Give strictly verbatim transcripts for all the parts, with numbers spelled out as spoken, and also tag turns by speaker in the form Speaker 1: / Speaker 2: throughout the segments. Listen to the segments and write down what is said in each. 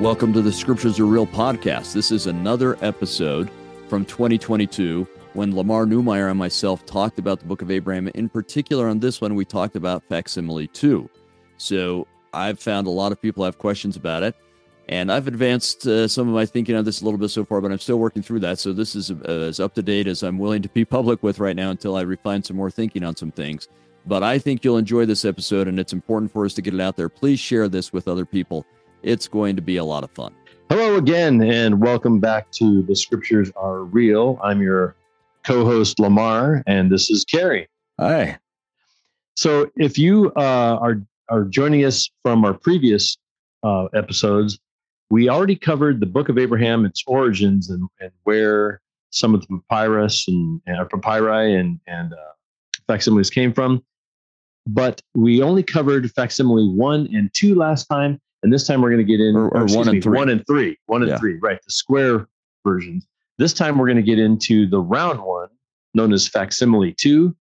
Speaker 1: Welcome to the Scriptures Are Real podcast. This is another episode from twenty twenty-two when Lamar Newmeyer and myself talked about the Book of Abraham. In particular, on this one, we talked about Facsimile two. So I've found a lot of people have questions about it, and I've advanced uh, some of my thinking on this a little bit so far, but I'm still working through that. So this is uh, as up-to-date as I'm willing to be public with right now until I refine some more thinking on some things. But I think you'll enjoy this episode, and it's important for us to get it out there. Please share this with other people. It's going to be a lot of fun.
Speaker 2: Hello again, and welcome back to The Scriptures Are Real. I'm your co-host, Lamar, and this is Carrie.
Speaker 1: Hi.
Speaker 2: So if you uh, are, are joining us from our previous uh, episodes, we already covered the Book of Abraham, its origins, and, and where some of the papyrus and, and papyri and, and uh, facsimiles came from. But we only covered facsimile one and two last time. And this time we're going to get in
Speaker 1: or, or one,
Speaker 2: me,
Speaker 1: and three.
Speaker 2: one and three, one and
Speaker 1: yeah.
Speaker 2: three, right? The square versions. This time we're going to get into the round one, known as facsimile two.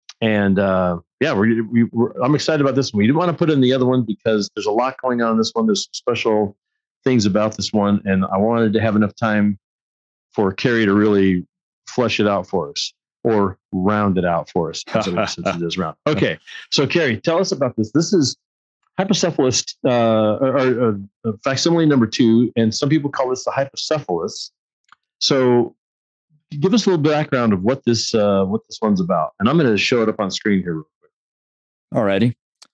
Speaker 2: And uh, yeah, we, we, we're, I'm excited about this one. We didn't want to put in the other one because there's a lot going on in this one. There's some special things about this one, and I wanted to have enough time for Carrie to really flesh it out for us, or round it out for us, since it is round. Okay, so Carrie, tell us about this. This is Hypocephalus, uh, or, or, or facsimile number two, and some people call this the hypocephalus. So, give us a little background of what this uh, what this one's about, and I'm going to show it up on screen here real quick.
Speaker 1: All righty.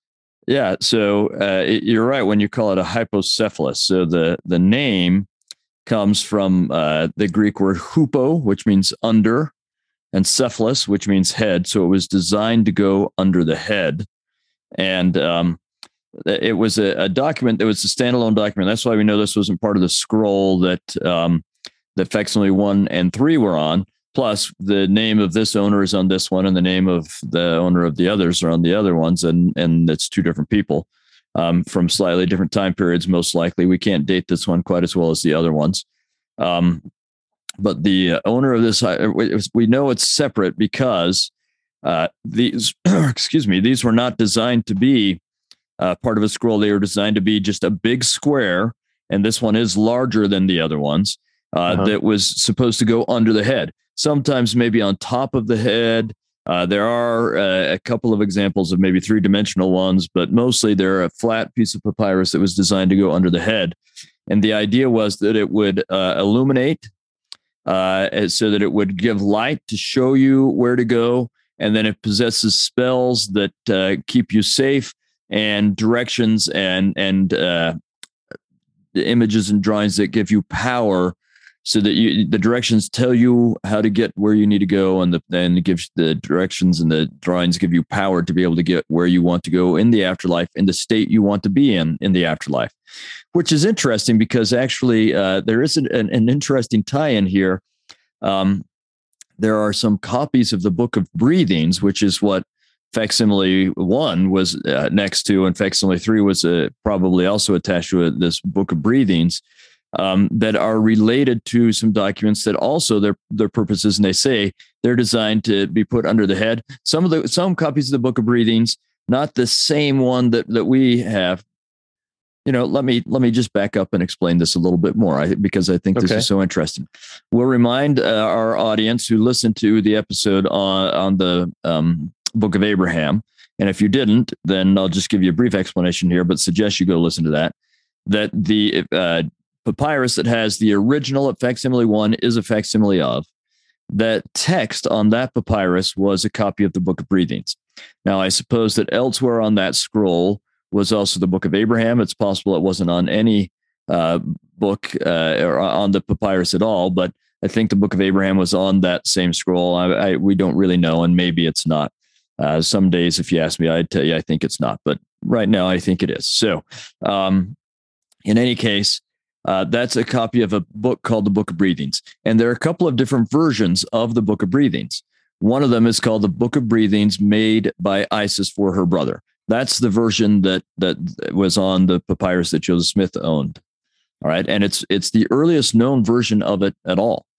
Speaker 1: Yeah. So uh, it, you're right when you call it a hypocephalus. So the the name comes from uh, the Greek word hupo, which means under, and cephalus, which means head. So it was designed to go under the head, and um, it was a, a document that was a standalone document. That's why we know this wasn't part of the scroll that um, that facsimile one and three were on. Plus, the name of this owner is on this one, and the name of the owner of the others are on the other ones, and and it's two different people um, from slightly different time periods. Most likely, we can't date this one quite as well as the other ones. Um, but the owner of this, we know it's separate because uh, these, excuse me, these were not designed to be Uh, part of a scroll. They were designed to be just a big square, and this one is larger than the other ones, uh, uh-huh. that was supposed to go under the head. Sometimes maybe on top of the head. Uh, there are uh, a couple of examples of maybe three-dimensional ones, but mostly they're a flat piece of papyrus that was designed to go under the head. And the idea was that it would uh, illuminate uh, so that it would give light to show you where to go, and then it possesses spells that uh, keep you safe, and directions and and uh, the images and drawings that give you power, so that you the directions tell you how to get where you need to go, and the and it gives the directions and the drawings give you power to be able to get where you want to go in the afterlife, in the state you want to be in in the afterlife, which is interesting because actually uh, there is an, an, an interesting tie-in here. Um, there are some copies of the Book of Breathings, which is what facsimile one was uh, next to, and facsimile three was uh, probably also attached to it, this Book of Breathings, um, that are related to some documents that also their their purposes, and they say they're designed to be put under the head. Some of the some copies of the Book of Breathings, not the same one that that we have. You know, let me let me just back up and explain this a little bit more, I, because I think this okay. is so interesting. We'll remind uh, our audience who listened to the episode on on the um, Book of Abraham, and if you didn't, then I'll just give you a brief explanation here, but suggest you go listen to that, that the uh, papyrus that has the original at facsimile one is a facsimile of. That text on that papyrus was a copy of the Book of Breathings. Now, I suppose that elsewhere on that scroll was also the Book of Abraham. It's possible it wasn't on any uh, book uh, or on the papyrus at all, but I think the Book of Abraham was on that same scroll. I, I, we don't really know, and maybe it's not. Uh, some days, if you ask me, I'd tell you I think it's not, but right now I think it is. So, um, in any case, uh, that's a copy of a book called the Book of Breathings, and there are a couple of different versions of the Book of Breathings. One of them is called the Book of Breathings, made by Isis for her brother. That's the version that that was on the papyrus that Joseph Smith owned. All right, and it's it's the earliest known version of it at all.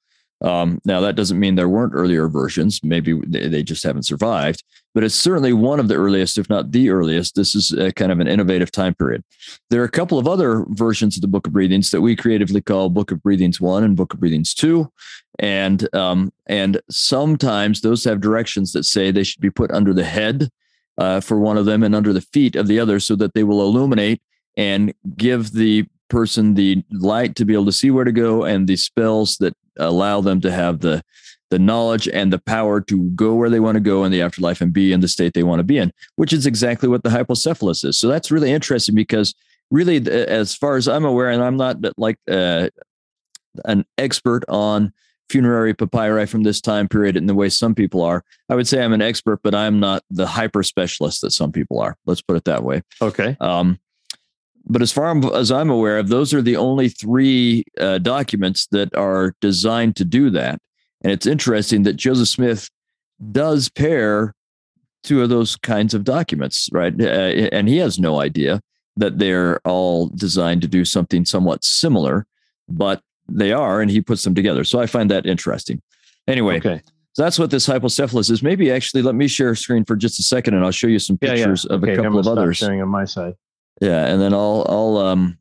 Speaker 1: Um, now, that doesn't mean there weren't earlier versions. Maybe they, they just haven't survived, but it's certainly one of the earliest, if not the earliest. This is a kind of an innovative time period. There are a couple of other versions of the Book of Breathings that we creatively call Book of Breathings one and Book of Breathings two. And, um, and sometimes those have directions that say they should be put under the head uh, for one of them and under the feet of the other, so that they will illuminate and give the person the light to be able to see where to go, and the spells that allow them to have the the knowledge and the power to go where they want to go in the afterlife and be in the state they want to be in, which is exactly what the hypocephalus is. So that's really interesting, because really, as far as I'm aware, and I'm not like uh, an expert on funerary papyri from this time period in the way some people are. I would say I'm an expert, but I'm not the hyper specialist that some people are. Let's put it that way.
Speaker 2: Okay.
Speaker 1: Um, But as far as I'm aware of, those are the only three uh, documents that are designed to do that. And it's interesting that Joseph Smith does pair two of those kinds of documents, right? Uh, and he has no idea that they're all designed to do something somewhat similar, but they are, and he puts them together. So I find that interesting. Anyway,
Speaker 2: okay.
Speaker 1: So that's what this hypocephalus is. Maybe actually, let me share a screen for just a second, and I'll show you some pictures
Speaker 2: yeah, yeah.
Speaker 1: of
Speaker 2: okay,
Speaker 1: a couple of others.
Speaker 2: Sharing on my side.
Speaker 1: Yeah, and then I'll I'll um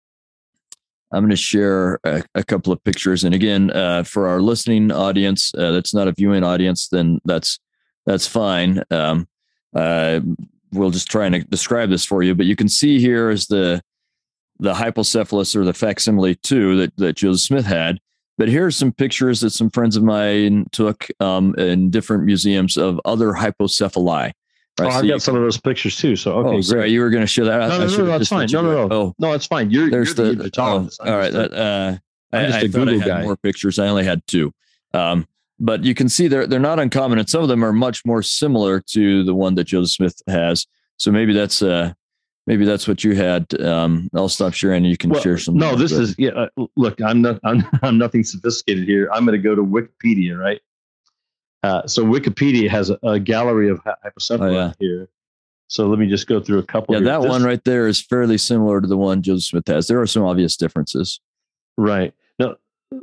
Speaker 1: I'm going to share a, a couple of pictures. And again, uh, for our listening audience, uh, that's not a viewing audience, then that's that's fine. Um, uh, we'll just try and describe this for you. But you can see here is the the hypocephalus, or the facsimile two that that Joseph Smith had. But here's some pictures that some friends of mine took um, in different museums of other hypocephali.
Speaker 2: Right, oh,
Speaker 1: so
Speaker 2: I've got some of those pictures too. So okay,
Speaker 1: oh, sorry,
Speaker 2: great.
Speaker 1: You were going to show that.
Speaker 2: No, no, no, no, that's fine. No, no, no. Oh, no, it's fine. You're
Speaker 1: there's
Speaker 2: you're
Speaker 1: the,
Speaker 2: the Egyptologist.
Speaker 1: oh, all right. That, uh,
Speaker 2: I'm just
Speaker 1: I,
Speaker 2: a
Speaker 1: I thought
Speaker 2: Google
Speaker 1: I had
Speaker 2: guy.
Speaker 1: More pictures. I only had two, um, but you can see they're they're not uncommon, and some of them are much more similar to the one that Joseph Smith has. So maybe that's uh maybe that's what you had. Um, I'll stop sharing, and you can
Speaker 2: well,
Speaker 1: share some.
Speaker 2: No,
Speaker 1: more,
Speaker 2: this
Speaker 1: but.
Speaker 2: is yeah. Uh, look, I'm not. I'm I'm nothing sophisticated here. I'm going to go to Wikipedia, right? Uh, so Wikipedia has a, a gallery of hypocephala
Speaker 1: oh, yeah.
Speaker 2: here. So let me just go through a couple.
Speaker 1: Yeah,
Speaker 2: here.
Speaker 1: that
Speaker 2: this,
Speaker 1: one right there is fairly similar to the one Joseph Smith has. There are some obvious differences.
Speaker 2: Right. Now,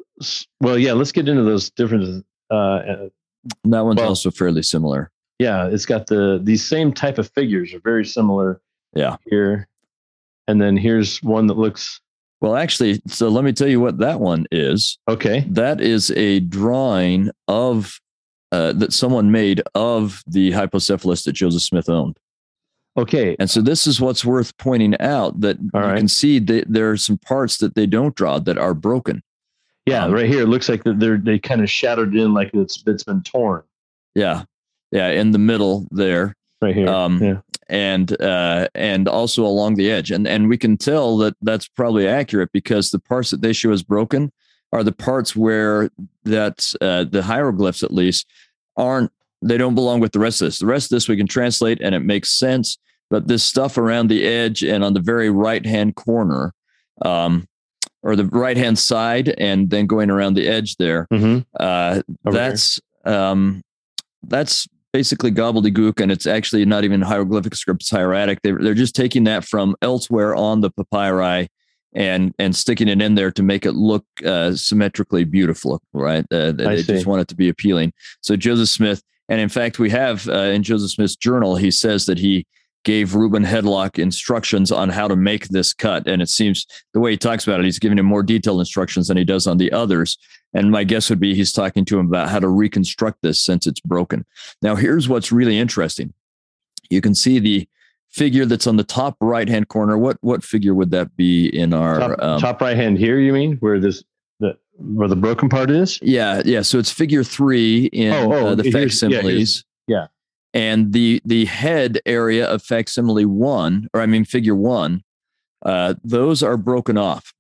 Speaker 2: well, yeah. Let's get into those differences. Uh,
Speaker 1: and that one's
Speaker 2: well,
Speaker 1: also fairly similar.
Speaker 2: Yeah, it's got the these same type of figures are very similar.
Speaker 1: Yeah.
Speaker 2: Here, and then here's one that looks.
Speaker 1: Well, actually, so let me tell you what that one is.
Speaker 2: Okay.
Speaker 1: That is a drawing of uh, that someone made of the hypocephalus that Joseph Smith owned.
Speaker 2: Okay.
Speaker 1: And so this is what's worth pointing out, that
Speaker 2: All
Speaker 1: you
Speaker 2: right.
Speaker 1: can see that there are some parts that they don't draw that are broken.
Speaker 2: Yeah, um, right here. It looks like they're they kind of shadowed in, like it's it's been torn.
Speaker 1: Yeah. Yeah. In the middle there.
Speaker 2: Right here.
Speaker 1: Um,
Speaker 2: yeah.
Speaker 1: And uh, and also along the edge. And, and we can tell that that's probably accurate, because the parts that they show as broken are the parts where that's uh, the hieroglyphs, at least, aren't, they don't belong with the rest of this. The rest of this we can translate and it makes sense. But this stuff around the edge and on the very right-hand corner, um, or the right-hand side, and then going around the edge there,
Speaker 2: mm-hmm.
Speaker 1: uh, that's um, that's basically gobbledygook, and it's actually not even hieroglyphic script, it's hieratic. They, they're just taking that from elsewhere on the papyri and and sticking it in there to make it look uh, symmetrically beautiful, right? Uh, they
Speaker 2: I
Speaker 1: just
Speaker 2: see.
Speaker 1: want it to be appealing. So Joseph Smith, and in fact, we have uh, in Joseph Smith's journal, he says that he gave Reuben Hedlock instructions on how to make this cut. And it seems the way he talks about it, he's giving him more detailed instructions than he does on the others. And my guess would be he's talking to him about how to reconstruct this since it's broken. Now, here's what's really interesting. You can see the figure that's on the top right-hand corner. What what figure would that be in our
Speaker 2: top,
Speaker 1: um,
Speaker 2: top right hand here? You mean where this the where the broken part is?
Speaker 1: Yeah, yeah. So it's figure three in
Speaker 2: oh, oh,
Speaker 1: uh, the
Speaker 2: here's,
Speaker 1: facsimiles.
Speaker 2: Yeah, yeah.
Speaker 1: And the the head area of facsimile one, or I mean figure one, uh, those are broken off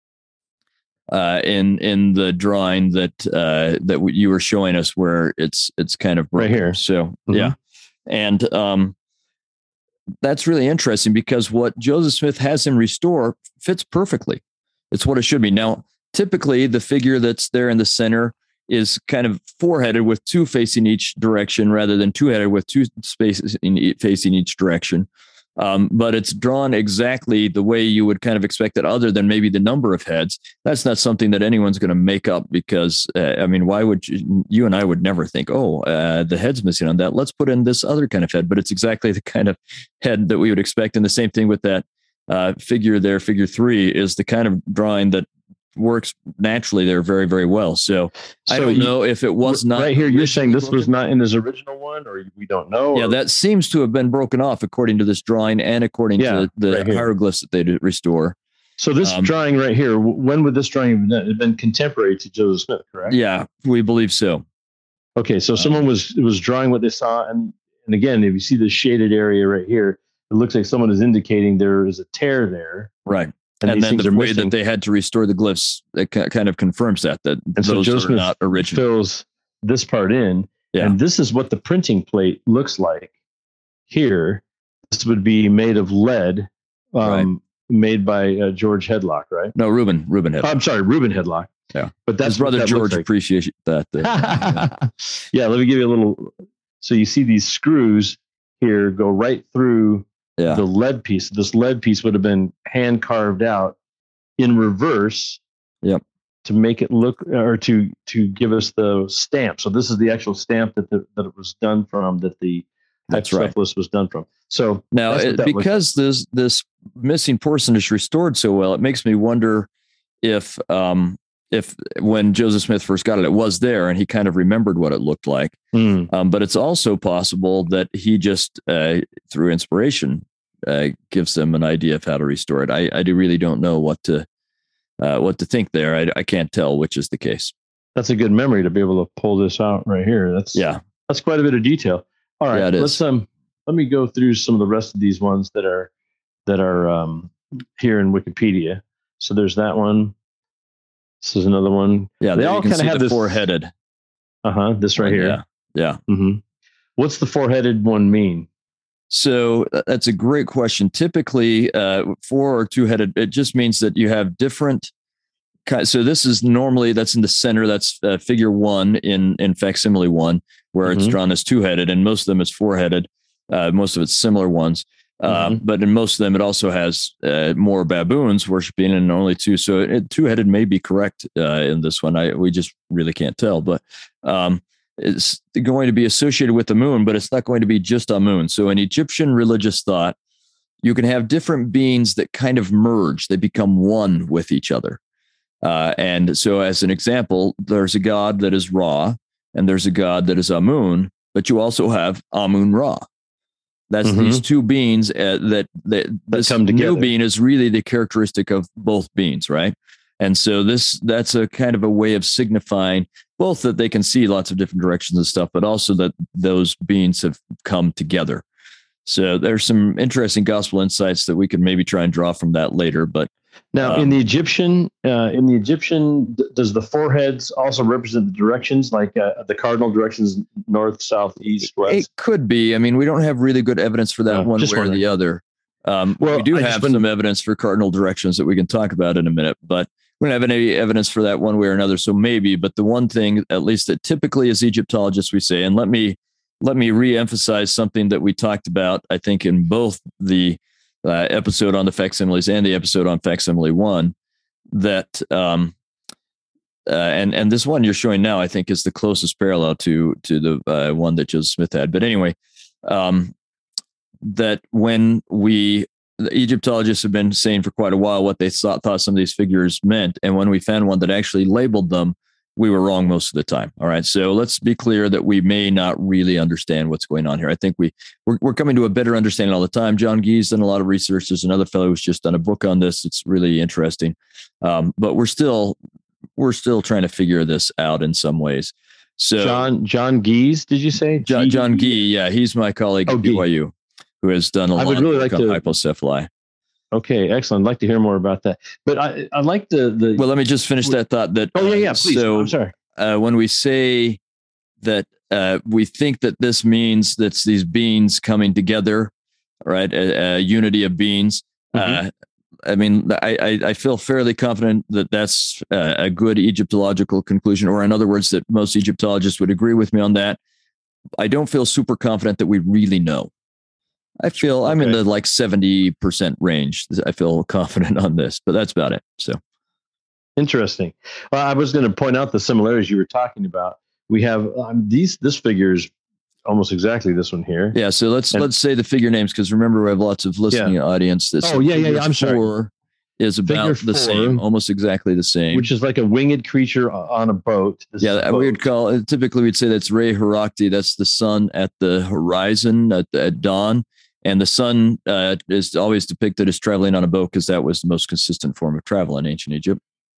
Speaker 1: uh, in in the drawing that uh, that you were showing us, where it's it's kind of broken.
Speaker 2: Right here.
Speaker 1: So
Speaker 2: mm-hmm.
Speaker 1: yeah, and um, that's really interesting, because what Joseph Smith has him restore fits perfectly. It's what it should be. Now, typically, the figure that's there in the center is kind of four-headed with two facing each direction, rather than two-headed with two spaces in, facing each direction. Um, but it's drawn exactly the way you would kind of expect it, other than maybe the number of heads. That's not something that anyone's going to make up because, uh, I mean, why would you, you and I would never think, oh, uh, the head's missing on that. Let's put in this other kind of head. But it's exactly the kind of head that we would expect. And the same thing with that uh, figure there, figure three, is the kind of drawing that works naturally there very, very well. So, so I don't you, know if it was not
Speaker 2: right here. You're saying this broken. was not in his original one, or we don't know.
Speaker 1: Yeah, or? That seems to have been broken off according to this drawing and according yeah, to the right hieroglyphs that they did restore.
Speaker 2: So this um, drawing right here, when would this drawing have been, have been contemporary to Joseph Smith? Correct.
Speaker 1: Yeah, we believe so.
Speaker 2: Okay, so um, someone was was drawing what they saw, and and again, if you see the shaded area right here, it looks like someone is indicating there is a tear there.
Speaker 1: Right. And, and then the way missing. that they had to restore the glyphs, it kind of confirms that, that
Speaker 2: and so
Speaker 1: those
Speaker 2: Joseph
Speaker 1: are not original.
Speaker 2: Fills this part in, yeah. And this is what the printing plate looks like here. This would be made of lead, um, right. made by uh, George Headlock, right?
Speaker 1: No, Reuben, Reuben Headlock.
Speaker 2: Oh, I'm sorry, Reuben Headlock.
Speaker 1: Yeah.
Speaker 2: But that's
Speaker 1: his brother
Speaker 2: that
Speaker 1: George
Speaker 2: like.
Speaker 1: appreciates that. Uh,
Speaker 2: yeah, let me give you a little. So you see these screws here go right through yeah. the lead piece. This lead piece would have been hand carved out in reverse.
Speaker 1: Yep.
Speaker 2: To make it look, or to to give us the stamp. So this is the actual stamp that the, that it was done from. That the hydrocephalus right. was done from. So
Speaker 1: now, it, because this this missing portion is restored so well, it makes me wonder if um if when Joseph Smith first got it, it was there and he kind of remembered what it looked like.
Speaker 2: Mm.
Speaker 1: Um, but it's also possible that he just uh, through inspiration uh, gives them an idea of how to restore it. I I do really don't know what to. Uh, what to think there. I, I can't tell which is the case.
Speaker 2: That's a good memory to be able to pull this out right here. That's
Speaker 1: yeah.
Speaker 2: That's quite a bit of detail. All right,
Speaker 1: yeah,
Speaker 2: let's um let me go through some of the rest of these ones that are that are um here in Wikipedia. So there's that one. This is another one.
Speaker 1: Yeah,
Speaker 2: they all kind of have
Speaker 1: the
Speaker 2: this
Speaker 1: four-headed.
Speaker 2: Uh huh. This right here.
Speaker 1: Yeah. Yeah.
Speaker 2: Mm-hmm. What's the four-headed one mean?
Speaker 1: So that's a great question. Typically, uh, four or two-headed, it just means that you have different. So this is normally that's in the center. That's uh, figure one in in facsimile one, where mm-hmm. it's drawn as two-headed, and most of them is four-headed. Uh, most of it's similar ones, uh, mm-hmm. but in most of them it also has uh, more baboons worshiping, and only two. So it, two-headed may be correct uh, in this one. I we just really can't tell, but. Um, It's going to be associated with the moon, but it's not going to be just a moon. So in Egyptian religious thought, you can have different beings that kind of merge. They become one with each other. Uh, and so as an example, there's a god that is Ra, and there's a god that is Amun, but you also have Amun Ra. That's mm-hmm. these two beings uh, that, that this
Speaker 2: come together.
Speaker 1: New being is really the characteristic of both beings, right? And so this that's a kind of a way of signifying both that they can see lots of different directions and stuff, but also that those beings have come together. So there's some interesting gospel insights that we could maybe try and draw from that later. But
Speaker 2: now um, in the Egyptian, uh, in the Egyptian, does the four heads also represent the directions, like uh, the cardinal directions, north, south, east, west?
Speaker 1: It could be. I mean, we don't have really good evidence for that uh, one way or the other. Um, well, we do I have been, some evidence for cardinal directions that we can talk about in a minute, but we don't have any evidence for that one way or another. So maybe, but the one thing, at least that typically as Egyptologists we say, and let me let me reemphasize something that we talked about, I think, in both the uh, episode on the facsimiles and the episode on facsimile one, that um, uh, and and this one you're showing now, I think, is the closest parallel to to the uh, one that Joseph Smith had. But anyway, um, that when we the Egyptologists have been saying for quite a while what they thought, thought some of these figures meant. And when we found one that actually labeled them, we were wrong most of the time. All right. So let's be clear that we may not really understand what's going on here. I think we, we're, we're coming to a better understanding all the time. John Gee's done a lot of research. There's another fellow who's just done a book on this. It's really interesting. Um, but we're still, we're still trying to figure this out in some ways. So
Speaker 2: John, John Gee's, did you say?
Speaker 1: John, John Gee. Yeah. He's my colleague
Speaker 2: oh,
Speaker 1: at B Y U. Who has done a
Speaker 2: I
Speaker 1: lot
Speaker 2: would really
Speaker 1: of work
Speaker 2: like
Speaker 1: on
Speaker 2: to,
Speaker 1: hypocephaly.
Speaker 2: Okay, excellent. I'd like to hear more about that. But I, I like the, the...
Speaker 1: Well, let me just finish that thought. That
Speaker 2: Oh, yeah, yeah, please.
Speaker 1: So,
Speaker 2: I'm sorry.
Speaker 1: Uh, when we say that uh, we think that this means that's these beings coming together, right? A, a unity of beings. Mm-hmm. Uh, I mean, I, I, I feel fairly confident that that's a, a good Egyptological conclusion, or in other words, that most Egyptologists would agree with me on that. I don't feel super confident that we really know. I feel I'm in
Speaker 2: Okay.
Speaker 1: the like seventy percent range. I feel confident on this, but that's about it. So
Speaker 2: Interesting. Well, I was going to point out the similarities you were talking about. We have um, these. This figure is almost exactly this one here.
Speaker 1: yeah, so let's
Speaker 2: And-
Speaker 1: let's say the figure names, because remember we have lots of listening audience. This
Speaker 2: Oh, yeah, yeah, yeah, I'm sorry.
Speaker 1: four is about
Speaker 2: Figure
Speaker 1: the same,
Speaker 2: four,
Speaker 1: almost exactly the same.
Speaker 2: Which is like a winged creature o- on a boat. This is
Speaker 1: yeah,
Speaker 2: a
Speaker 1: we would
Speaker 2: boat.
Speaker 1: call typically we'd say that's Re Herakti. That's the sun at the horizon at, at dawn, and the sun uh, is always depicted as traveling on a boat because that was the most consistent form of travel in ancient Egypt.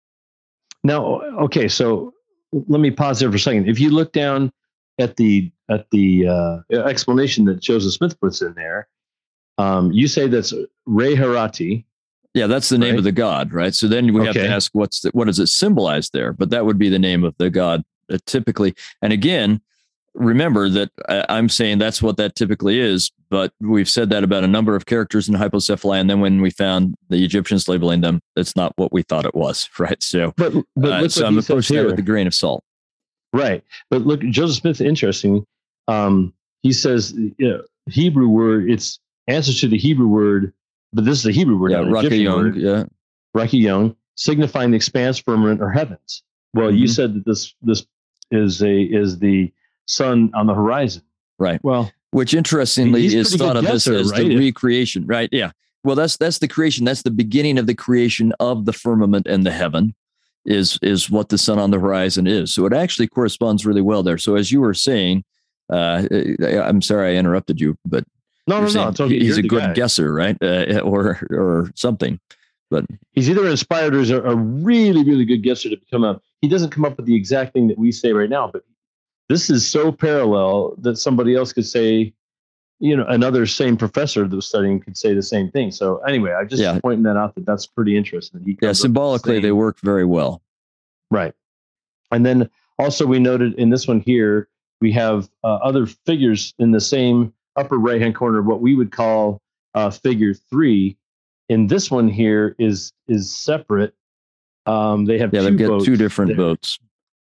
Speaker 2: Now, okay, so let me pause there for a second. If you look down at the at the uh, explanation that Joseph Smith puts in there, um, you say that's Re Harati.
Speaker 1: Yeah, that's the name
Speaker 2: Right.
Speaker 1: of the god, right? So then we have
Speaker 2: Okay.
Speaker 1: to ask what's the, what does it symbolize there? But that would be the name of the god uh, typically. And again, remember that I, I'm saying that's what that typically is, but we've said that about a number of characters in hypocephaly, and then when we found the Egyptians labeling them, that's not what we thought it was, right? So,
Speaker 2: But but
Speaker 1: uh,
Speaker 2: look
Speaker 1: so
Speaker 2: what
Speaker 1: I'm
Speaker 2: he says
Speaker 1: approaching that
Speaker 2: here.
Speaker 1: with a grain of salt.
Speaker 2: Right. But look, Joseph Smith, interesting. Um, he says, you know, Hebrew word, it's answers to the Hebrew word, but this is the Hebrew word,
Speaker 1: Yeah,
Speaker 2: not an
Speaker 1: Raka
Speaker 2: Egyptian
Speaker 1: Young.
Speaker 2: word,
Speaker 1: Yeah,
Speaker 2: Raki Young, signifying the expanse, firmament, or heavens. Well, you
Speaker 1: Mhm.
Speaker 2: said that this this is a is the sun on the horizon.
Speaker 1: right.
Speaker 2: Well,
Speaker 1: Which interestingly
Speaker 2: He's
Speaker 1: is
Speaker 2: pretty
Speaker 1: thought
Speaker 2: good
Speaker 1: of as,
Speaker 2: guesser,
Speaker 1: as
Speaker 2: right?
Speaker 1: the recreation, right? Yeah. Well, that's that's the creation. That's the beginning of the creation of the firmament and the heaven, is is what the sun on the horizon is. So it actually corresponds really well there. So as you were saying, uh, I'm sorry I interrupted you, but
Speaker 2: no,
Speaker 1: you're
Speaker 2: no, no.
Speaker 1: saying
Speaker 2: It's okay.
Speaker 1: he's
Speaker 2: You're
Speaker 1: a
Speaker 2: the
Speaker 1: good
Speaker 2: guy.
Speaker 1: guesser, right? Uh, or or something. But
Speaker 2: He's either inspired or is a, a really, really good guesser to come up. He doesn't come up with the exact thing that we say right now, but this is so parallel that somebody else could say, you know, another same professor that was studying could say the same thing. So anyway, I just
Speaker 1: Yeah.
Speaker 2: pointing that out that that's pretty interesting. He
Speaker 1: yeah,
Speaker 2: comes up with the
Speaker 1: symbolically they
Speaker 2: same-
Speaker 1: work very well.
Speaker 2: Right. And then also we noted in this one here, we have uh, other figures in the same upper right-hand corner, what we would call uh, figure three. In this one here is is separate. Um, they have
Speaker 1: Yeah,
Speaker 2: two
Speaker 1: they've got
Speaker 2: boats
Speaker 1: two different
Speaker 2: there.
Speaker 1: boats.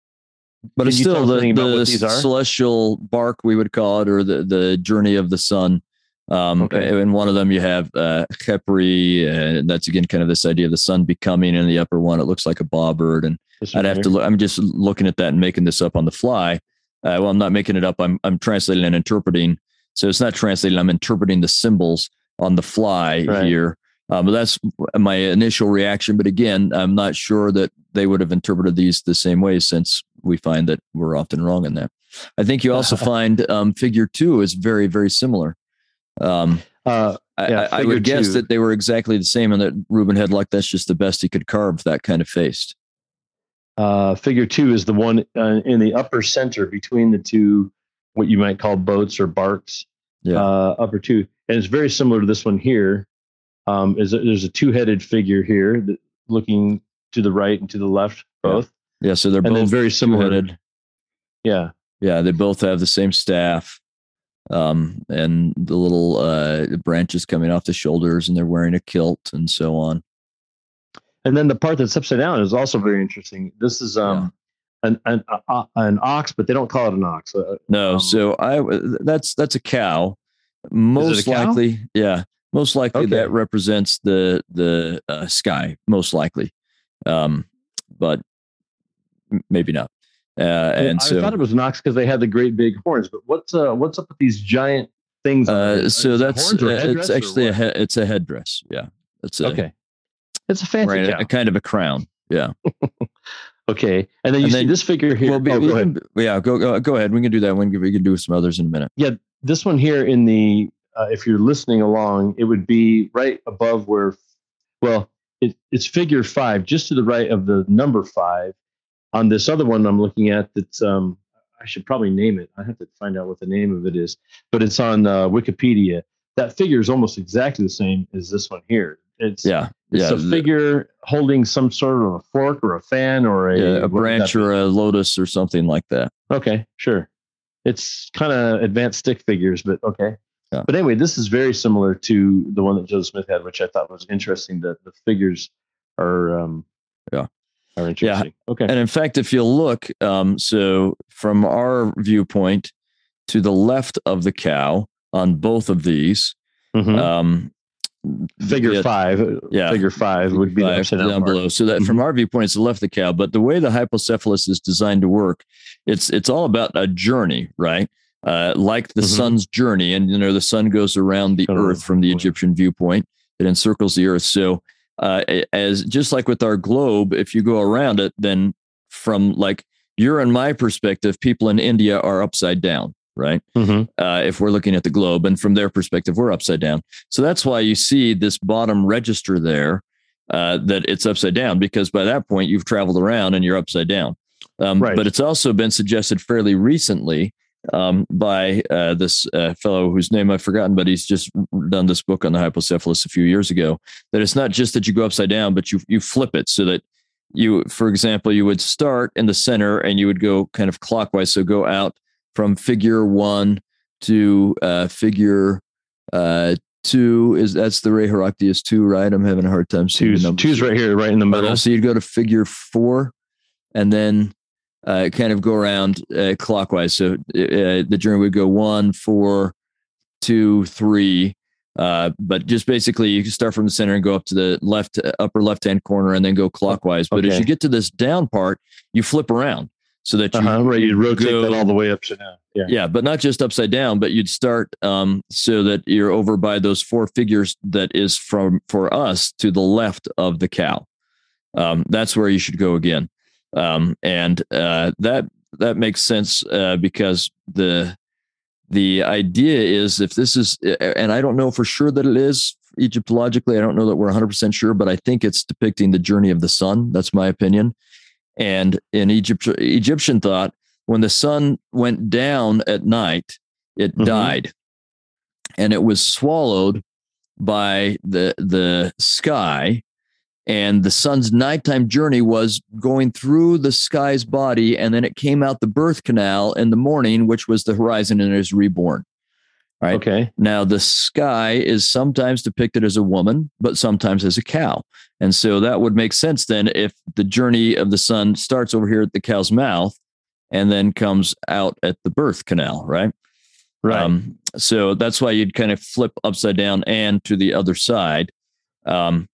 Speaker 1: But
Speaker 2: Can
Speaker 1: it's
Speaker 2: you tell
Speaker 1: still
Speaker 2: us
Speaker 1: the,
Speaker 2: anything about what
Speaker 1: the
Speaker 2: these are?
Speaker 1: celestial bark, we would call it, or the, the journey of the sun. Um,
Speaker 2: Okay.
Speaker 1: In one of them, you have uh, Khepri, and that's again kind of this idea of the sun becoming. In the upper one, it looks like a bobbird, and
Speaker 2: This
Speaker 1: I'd
Speaker 2: one
Speaker 1: have
Speaker 2: here.
Speaker 1: to look. I'm just looking at that and making this up on the fly. Uh, well, I'm not making it up. I'm I'm translating and interpreting. So it's not translating. I'm interpreting the symbols on the fly
Speaker 2: Right.
Speaker 1: here. Um, but that's my initial reaction. But again, I'm not sure that they would have interpreted these the same way, since we find that we're often wrong in that. I think you also find um, figure two is very, very similar. Um,
Speaker 2: Uh,
Speaker 1: I,
Speaker 2: Yeah,
Speaker 1: I, I
Speaker 2: figure
Speaker 1: would guess
Speaker 2: two.
Speaker 1: that they were exactly the same, and that Reuben had like that's just the best he could carve, that kind of face.
Speaker 2: uh, figure two is the one uh, in the upper center between the two, what you might call boats or barks.
Speaker 1: Yeah.
Speaker 2: Uh, upper two, and it's very similar to this one here. Um, is that there's a two-headed figure here that, looking to the right and to the left, both.
Speaker 1: Yeah. So they're
Speaker 2: And then
Speaker 1: both
Speaker 2: very similar.
Speaker 1: two-headed.
Speaker 2: Yeah.
Speaker 1: Yeah. They both have the same staff. Um, and the little uh, branches coming off the shoulders, and they're wearing a kilt and so on.
Speaker 2: And then the part that's upside down is also very interesting. This is um an an uh, an ox, but they don't call it an ox. Uh,
Speaker 1: No,
Speaker 2: um,
Speaker 1: so I that's that's a cow. Most
Speaker 2: cow?
Speaker 1: likely, yeah. Most likely
Speaker 2: Okay.
Speaker 1: that represents the the uh, sky. Most likely, um, but m- maybe not. Uh, and
Speaker 2: I
Speaker 1: so,
Speaker 2: thought it was an ox because they had the great big horns. But what's uh what's up with these giant things? on
Speaker 1: uh,
Speaker 2: it?
Speaker 1: so
Speaker 2: Is it
Speaker 1: that's
Speaker 2: horns or
Speaker 1: uh,
Speaker 2: headdress
Speaker 1: it's
Speaker 2: or
Speaker 1: actually a
Speaker 2: what?
Speaker 1: he- it's a headdress. Yeah, it's a,
Speaker 2: Okay. It's a fancy
Speaker 1: right,
Speaker 2: cow.
Speaker 1: a kind of a crown. Yeah.
Speaker 2: Okay, and then you
Speaker 1: And
Speaker 2: see
Speaker 1: then-
Speaker 2: this figure here.
Speaker 1: Well, be-
Speaker 2: oh,
Speaker 1: we
Speaker 2: go ahead.
Speaker 1: can- yeah, go, go go ahead. We can do that. We can we can do some others in a minute.
Speaker 2: This one here in the uh, if you're listening along, it would be right above where, well, it, it's figure five, just to the right of the number five. On this other one I'm looking at, that's um, I should probably name it. I have to find out what the name of it is, but it's on uh, Wikipedia. That figure is almost exactly the same as this one here. It's
Speaker 1: Yeah,
Speaker 2: it's
Speaker 1: yeah.
Speaker 2: a figure holding some sort of a fork or a fan or a,
Speaker 1: yeah, a
Speaker 2: what would that
Speaker 1: branch
Speaker 2: be?
Speaker 1: or a lotus or something like that.
Speaker 2: Okay, sure. It's kind of advanced stick figures, but okay.
Speaker 1: Yeah.
Speaker 2: But anyway, this is very similar to the one that Joseph Smith had, which I thought was interesting. That the figures are, um,
Speaker 1: Yeah.
Speaker 2: are interesting. Okay.
Speaker 1: And in fact, if you look, um, so from our viewpoint to the left of the cow on both of these
Speaker 2: Mm-hmm.
Speaker 1: Um,
Speaker 2: figure
Speaker 1: it,
Speaker 2: five,
Speaker 1: yeah,
Speaker 2: figure five
Speaker 1: figure
Speaker 2: would be
Speaker 1: five,
Speaker 2: upside down,
Speaker 1: down below. So that mm-hmm. from our viewpoint, it's the left of the cow. But the way the hypocephalus is designed to work, it's it's all about a journey, right? Uh, like the mm-hmm. sun's journey, and you know the sun goes around the oh, earth from the Egyptian viewpoint. It encircles the earth. So uh, as just like with our globe, if you go around it, then from like your and my perspective, people in India are upside down, right? Mm-hmm. Uh, if we're looking at the globe, and from their perspective, we're upside down. So that's why you see this bottom register there, uh, that it's upside down, because by that point you've traveled around and you're upside down. Um, right. But it's also been suggested fairly recently um, by uh, this uh, fellow whose name I've forgotten, but he's just done this book on the hypocephalus a few years ago, that it's not just that you go upside down, but you you flip it so that you, for example, you would start in the center and you would go kind of clockwise. So go out from figure one to uh, figure uh, two. Is that's the Ray Heraclius two, right? I'm having a hard time seeing
Speaker 2: two's,
Speaker 1: the numbers.
Speaker 2: Two's right here, right in the middle.
Speaker 1: Uh, so you'd go to figure four and then uh, kind of go around uh, clockwise. So uh, the journey would go one, four, two, three. Uh, but just basically you can start from the center and go up to the left, upper left-hand corner and then go clockwise. But okay. as you get to this down part, you flip around so that you,
Speaker 2: uh-huh, right, you rotate go, that all the way upside down. Yeah.
Speaker 1: Yeah. But not just upside down, but you'd start um, so that you're over by those four figures that is from, for us, to the left of the cow. Um, that's where you should go again. Um, and uh, that, that makes sense uh, because the, The idea is, if this is, and I don't know for sure that it is Egyptologically, I don't know that we're one hundred percent sure, but I think it's depicting the journey of the sun. That's my opinion. And in Egypt, Egyptian thought, when the sun went down at night, it mm-hmm. died, and it was swallowed by the the sky. And the sun's nighttime journey was going through the sky's body, and then it came out the birth canal in the morning, which was the horizon, and is reborn. Right.
Speaker 2: Okay.
Speaker 1: Now, the sky is sometimes depicted as a woman, but sometimes as a cow. And so that would make sense then if the journey of the sun starts over here at the cow's mouth and then comes out at the birth canal. Right.
Speaker 2: Right.
Speaker 1: Um, so that's why you'd kind of flip upside down and to the other side. Um,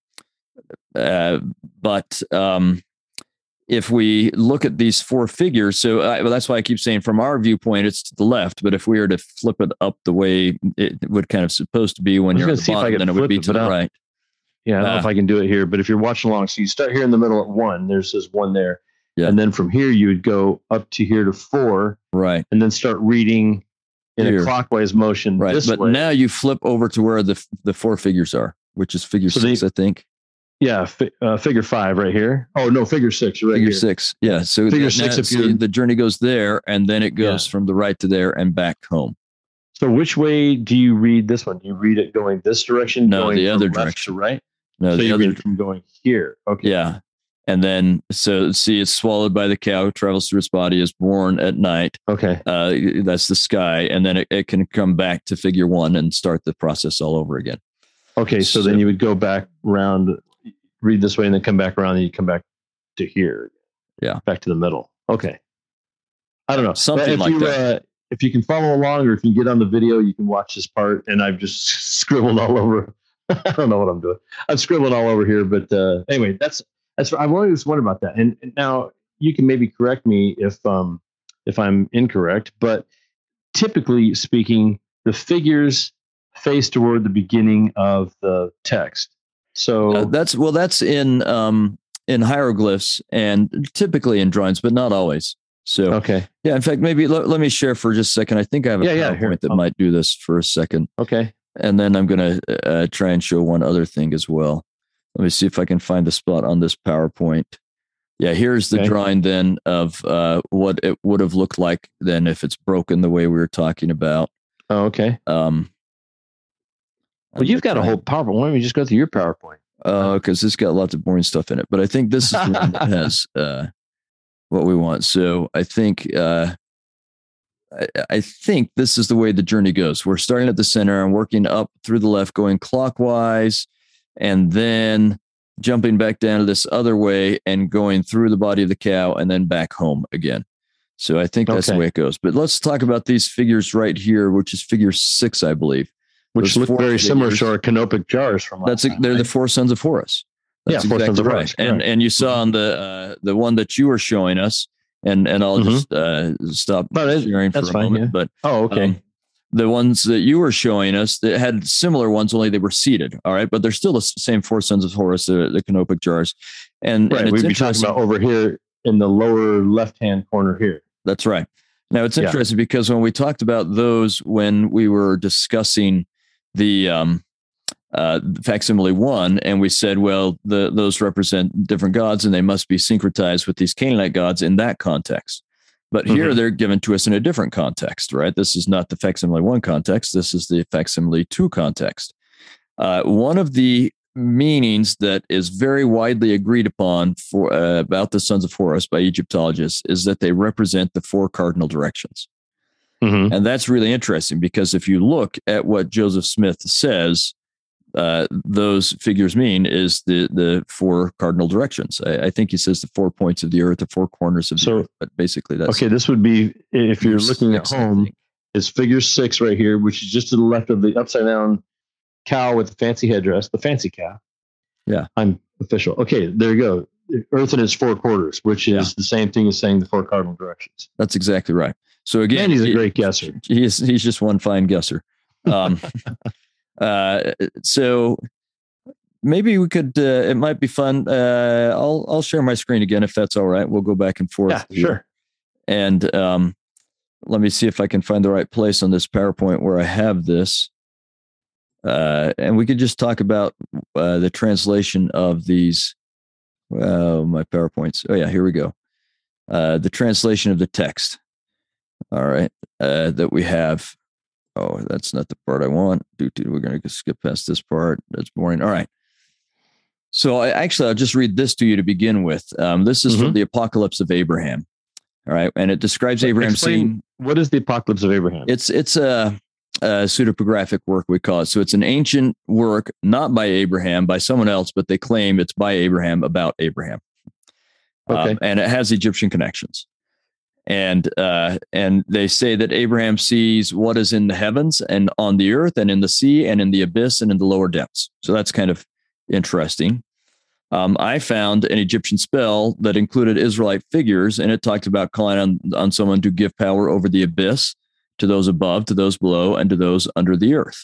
Speaker 1: Uh, but um, if we look at these four figures, so I, well, that's why I keep saying from our viewpoint, it's to the left. But if we were to flip it up the way it would kind of supposed to be when you're at the bottom, then it would be to the right.
Speaker 2: Yeah, I don't uh, know if I can do it here, but if you're watching along, so you start here in the middle at one, there's this one there. Yeah. And then from here, you would go up to here to four.
Speaker 1: Right.
Speaker 2: And then start reading in here. a clockwise motion.
Speaker 1: Right.
Speaker 2: This
Speaker 1: but
Speaker 2: way.
Speaker 1: Now you flip over to where the the four figures are, which is figure so six, they, I think.
Speaker 2: Yeah, fi- uh, figure five right here. Oh no, figure six right
Speaker 1: figure
Speaker 2: here.
Speaker 1: six. Yeah, so
Speaker 2: figure six. If
Speaker 1: so the journey goes there, and then it goes yeah. from the right to there and back home.
Speaker 2: So which way do you read this one? Do you read it going this direction?
Speaker 1: No,
Speaker 2: going
Speaker 1: the
Speaker 2: from
Speaker 1: other
Speaker 2: left
Speaker 1: direction.
Speaker 2: To right.
Speaker 1: No,
Speaker 2: so
Speaker 1: the
Speaker 2: you
Speaker 1: other
Speaker 2: read it from going here. Okay.
Speaker 1: Yeah, and then so see, it's swallowed by the cow, travels through its body, is born at night.
Speaker 2: Okay,
Speaker 1: uh, that's the sky, and then it, it can come back to figure one and start the process all over again.
Speaker 2: Okay, so, so then you would go back around. Read this way and then come back around and you come back to here.
Speaker 1: Yeah.
Speaker 2: Back to the middle. Okay. I don't know.
Speaker 1: Something like
Speaker 2: you,
Speaker 1: that.
Speaker 2: Uh, if you can follow along or if you get on the video, you can watch this part. And I've just scribbled all over. I don't know what I'm doing. I'm scribbling all over here. But uh, anyway, that's, that's, I've always wondered about that. And, and now you can maybe correct me if, um, if I'm incorrect, but typically speaking, the figures face toward the beginning of the text. So
Speaker 1: uh, that's well, that's in um, in hieroglyphs and typically in drawings, but not always. So
Speaker 2: okay,
Speaker 1: yeah. In fact, maybe let, let me share for just a second. I think I have a
Speaker 2: yeah,
Speaker 1: PowerPoint
Speaker 2: yeah,
Speaker 1: that might do this for a second.
Speaker 2: Okay,
Speaker 1: and then I'm going to uh, try and show one other thing as well. Let me see if I can find the spot on this PowerPoint. Yeah, here's the okay. drawing then of uh, what it would have looked like then if it's broken the way we were talking about.
Speaker 2: Oh, okay.
Speaker 1: Um.
Speaker 2: Well, you've got a whole PowerPoint. Why don't we just go through your PowerPoint?
Speaker 1: Uh, because it's got lots of boring stuff in it. But I think this is the one that has uh, what we want. So I think uh, I, I think this is the way the journey goes. We're starting at the center and working up through the left, going clockwise, and then jumping back down to this other way and going through the body of the cow and then back home again. So I think that's okay. the way it goes. But let's talk about these figures right here, which is figure six, I believe.
Speaker 2: Which look very similar to our canopic jars from last
Speaker 1: That's a,
Speaker 2: time,
Speaker 1: they're
Speaker 2: right?
Speaker 1: the four sons of Horus. That's
Speaker 2: yeah, four
Speaker 1: exactly
Speaker 2: sons of
Speaker 1: right.
Speaker 2: Horus.
Speaker 1: And and you saw on the uh, the one that you were showing us, and and I'll
Speaker 2: Mhm.
Speaker 1: just uh, stop
Speaker 2: No, that-
Speaker 1: sharing for
Speaker 2: that's
Speaker 1: a
Speaker 2: fine,
Speaker 1: moment.
Speaker 2: yeah.
Speaker 1: But
Speaker 2: Oh, okay.
Speaker 1: um, the ones that you were showing us that had similar ones, only they were seated. All right, but they're still the s- same four sons of Horus, the, the canopic jars. And,
Speaker 2: right.
Speaker 1: and it's
Speaker 2: We'd be talking
Speaker 1: interesting.
Speaker 2: about over here in the lower left-hand corner here.
Speaker 1: That's right. Now it's
Speaker 2: Yeah.
Speaker 1: interesting because when we talked about those, when we were discussing the um, uh, facsimile one, and we said, well, the those represent different gods, and they must be syncretized with these Canaanite gods in that context. But here
Speaker 2: Mhm.
Speaker 1: they're given to us in a different context, right? This is not the facsimile one context. This is the facsimile two context. Uh, one of the meanings that is very widely agreed upon for uh, about the sons of Horus by Egyptologists is that they represent the four cardinal directions.
Speaker 2: Mhm.
Speaker 1: And that's really interesting because if you look at what Joseph Smith says, uh, those figures mean is the the four cardinal directions. I, I think he says the four points of the earth, the four corners of the
Speaker 2: So-
Speaker 1: earth, but basically that's
Speaker 2: Okay, this would be, if you're
Speaker 1: figure
Speaker 2: looking at
Speaker 1: six, I
Speaker 2: home,
Speaker 1: think.
Speaker 2: is figure six right here, which is just to the left of the upside down cow with the fancy headdress, the fancy cow.
Speaker 1: Yeah.
Speaker 2: I'm official. Okay, there you go. Earth in its four quarters, which is
Speaker 1: Yeah.
Speaker 2: the same thing as saying the four cardinal directions.
Speaker 1: That's exactly right. So again,
Speaker 2: Man, he's a
Speaker 1: he-
Speaker 2: great guesser.
Speaker 1: He's he's just one fine guesser. Um, uh, so maybe we could. Uh, it might be fun. Uh, I'll I'll share my screen again if that's all right. We'll go back and forth.
Speaker 2: Yeah,
Speaker 1: here.
Speaker 2: sure.
Speaker 1: And um, let me see if I can find the right place on this PowerPoint where I have this. Uh, and we could just talk about uh, the translation of these. Well, my PowerPoints. Oh yeah, here we go. Uh, the translation of the text. All right, uh, that we have. Oh, that's not the part I want. Dude, dude, we're going to skip past this part. That's boring. All right. So I actually, I'll just read this to you to begin with. Um, this is
Speaker 2: Mhm.
Speaker 1: from the Apocalypse of Abraham. All right, and it describes Abraham
Speaker 2: Explain,
Speaker 1: seeing.
Speaker 2: what is the Apocalypse of Abraham?
Speaker 1: It's it's a, a pseudepigraphic work, we call it. So it's an ancient work, not by Abraham, by someone else, but they claim it's by Abraham about Abraham.
Speaker 2: Okay.
Speaker 1: Um, and it has Egyptian connections. And uh, and they say that Abraham sees what is in the heavens and on the earth and in the sea and in the abyss and in the lower depths. So that's kind of interesting. Um, I found an Egyptian spell that included Israelite figures, and it talked about calling on, on someone to give power over the abyss to those above, to those below, and to those under the earth.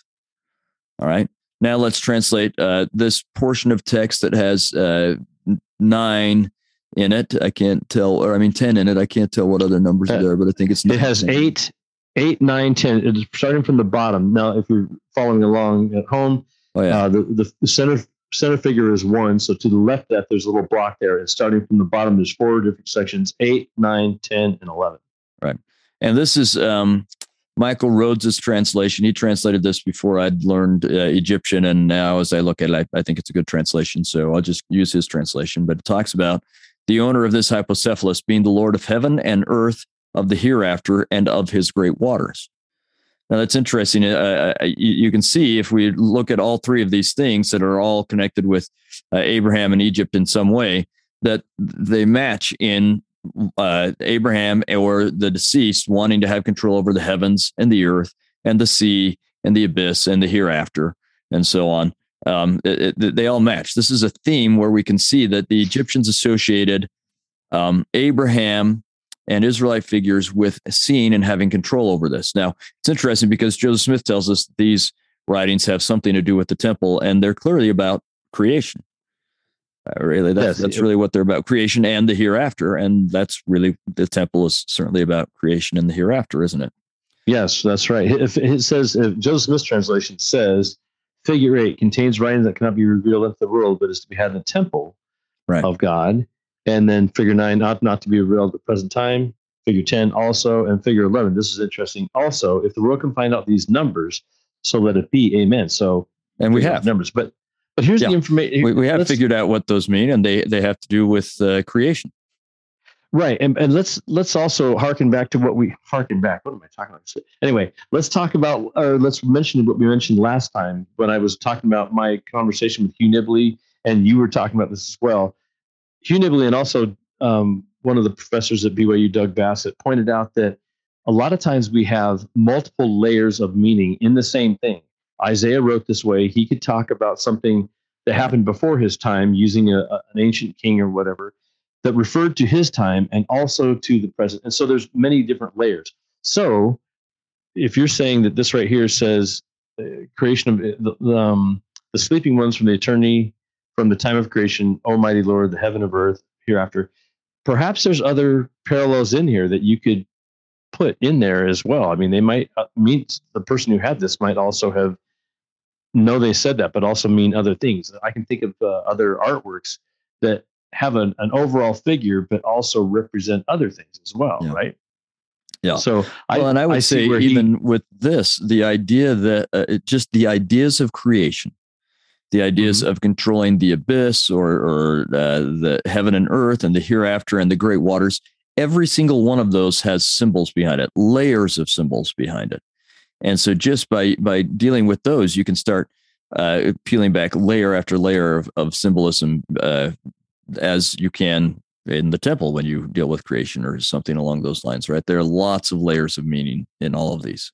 Speaker 1: All right. Now let's translate uh, this portion of text that has uh, nine in it. I can't tell, or I mean, ten in it. I can't tell what other numbers are
Speaker 2: Uh,
Speaker 1: there, but I think it's
Speaker 2: It
Speaker 1: nine,
Speaker 2: has
Speaker 1: ten.
Speaker 2: eight, eight, nine, ten. It's starting from the bottom. Now, if you're following along at home,
Speaker 1: Oh, yeah.
Speaker 2: uh, the, the the center center figure is one. So to the left, that there's a little block there. And starting from the bottom, there's four different sections: eight, nine, ten, and eleven.
Speaker 1: And this is um, Michael Rhodes's translation. He translated this before I'd learned uh, Egyptian. And now as I look at it, I, I think it's a good translation. So I'll just use his translation. But it talks about the owner of this hypocephalus being the Lord of heaven and earth, of the hereafter, and of his great waters. Now that's interesting. Uh, you, you can see if we look at all three of these things that are all connected with uh, Abraham and Egypt in some way, that they match in uh, Abraham or the deceased wanting to have control over the heavens and the earth and the sea and the abyss and the hereafter and so on. Um, it, it, they all match. This is a theme where we can see that the Egyptians associated um, Abraham and Israelite figures with seeing and having control over this. Now, it's interesting because Joseph Smith tells us that these writings have something to do with the temple, and they're clearly about creation. Uh, really, that's,
Speaker 2: Yes,
Speaker 1: that's
Speaker 2: it-
Speaker 1: really what they're about, creation and the hereafter. And that's really, the temple is certainly about creation and the hereafter, isn't it?
Speaker 2: Yes, that's right. If it says, if Joseph Smith's translation says, figure eight contains writings that cannot be revealed into the world, but is to be had in the temple
Speaker 1: Right.
Speaker 2: of God. And then figure nine ought not to be revealed at the present time. Figure ten also, and figure eleven. This is interesting. Also, if the world can find out these numbers, so let it be. Amen. So,
Speaker 1: And we
Speaker 2: figure
Speaker 1: have.
Speaker 2: numbers, but but here's
Speaker 1: Yeah.
Speaker 2: the information.
Speaker 1: We, we have figured out what those mean, and they, they have to do with uh, creation.
Speaker 2: Right, and and let's let's also harken back to what we harken back. What am I talking about? Anyway, let's talk about, or let's mention what we mentioned last time when I was talking about my conversation with Hugh Nibley, and you were talking about this as well. Hugh Nibley and also um, one of the professors at B Y U, Doug Bassett, pointed out that a lot of times we have multiple layers of meaning in the same thing. Isaiah wrote this way. He could talk about something that happened before his time using a, a, an ancient king or whatever that referred to his time and also to the present. And so there's many different layers. So if you're saying that this right here says uh, creation of the, the, um, the sleeping ones from the eternity, from the time of creation, Almighty Lord, the heaven of earth, hereafter, perhaps there's other parallels in here that you could put in there as well. I mean, they might uh, mean the person who had this might also have know they said that, but also mean other things. I can think of uh, other artworks that have an, an overall figure, but also represent other things as well,
Speaker 1: yeah.
Speaker 2: right?
Speaker 1: Yeah.
Speaker 2: So,
Speaker 1: I, well, and I would I say even he, with this, the idea that uh, it just the ideas of creation, the ideas mm-hmm. of controlling the abyss or, or uh, the heaven and earth and the hereafter and the great waters, every single one of those has symbols behind it, layers of symbols behind it. And so just by by dealing with those, you can start uh, peeling back layer after layer of, of symbolism uh, as you can in the temple when you deal with creation or something along those lines, right? There are lots of layers of meaning in all of these.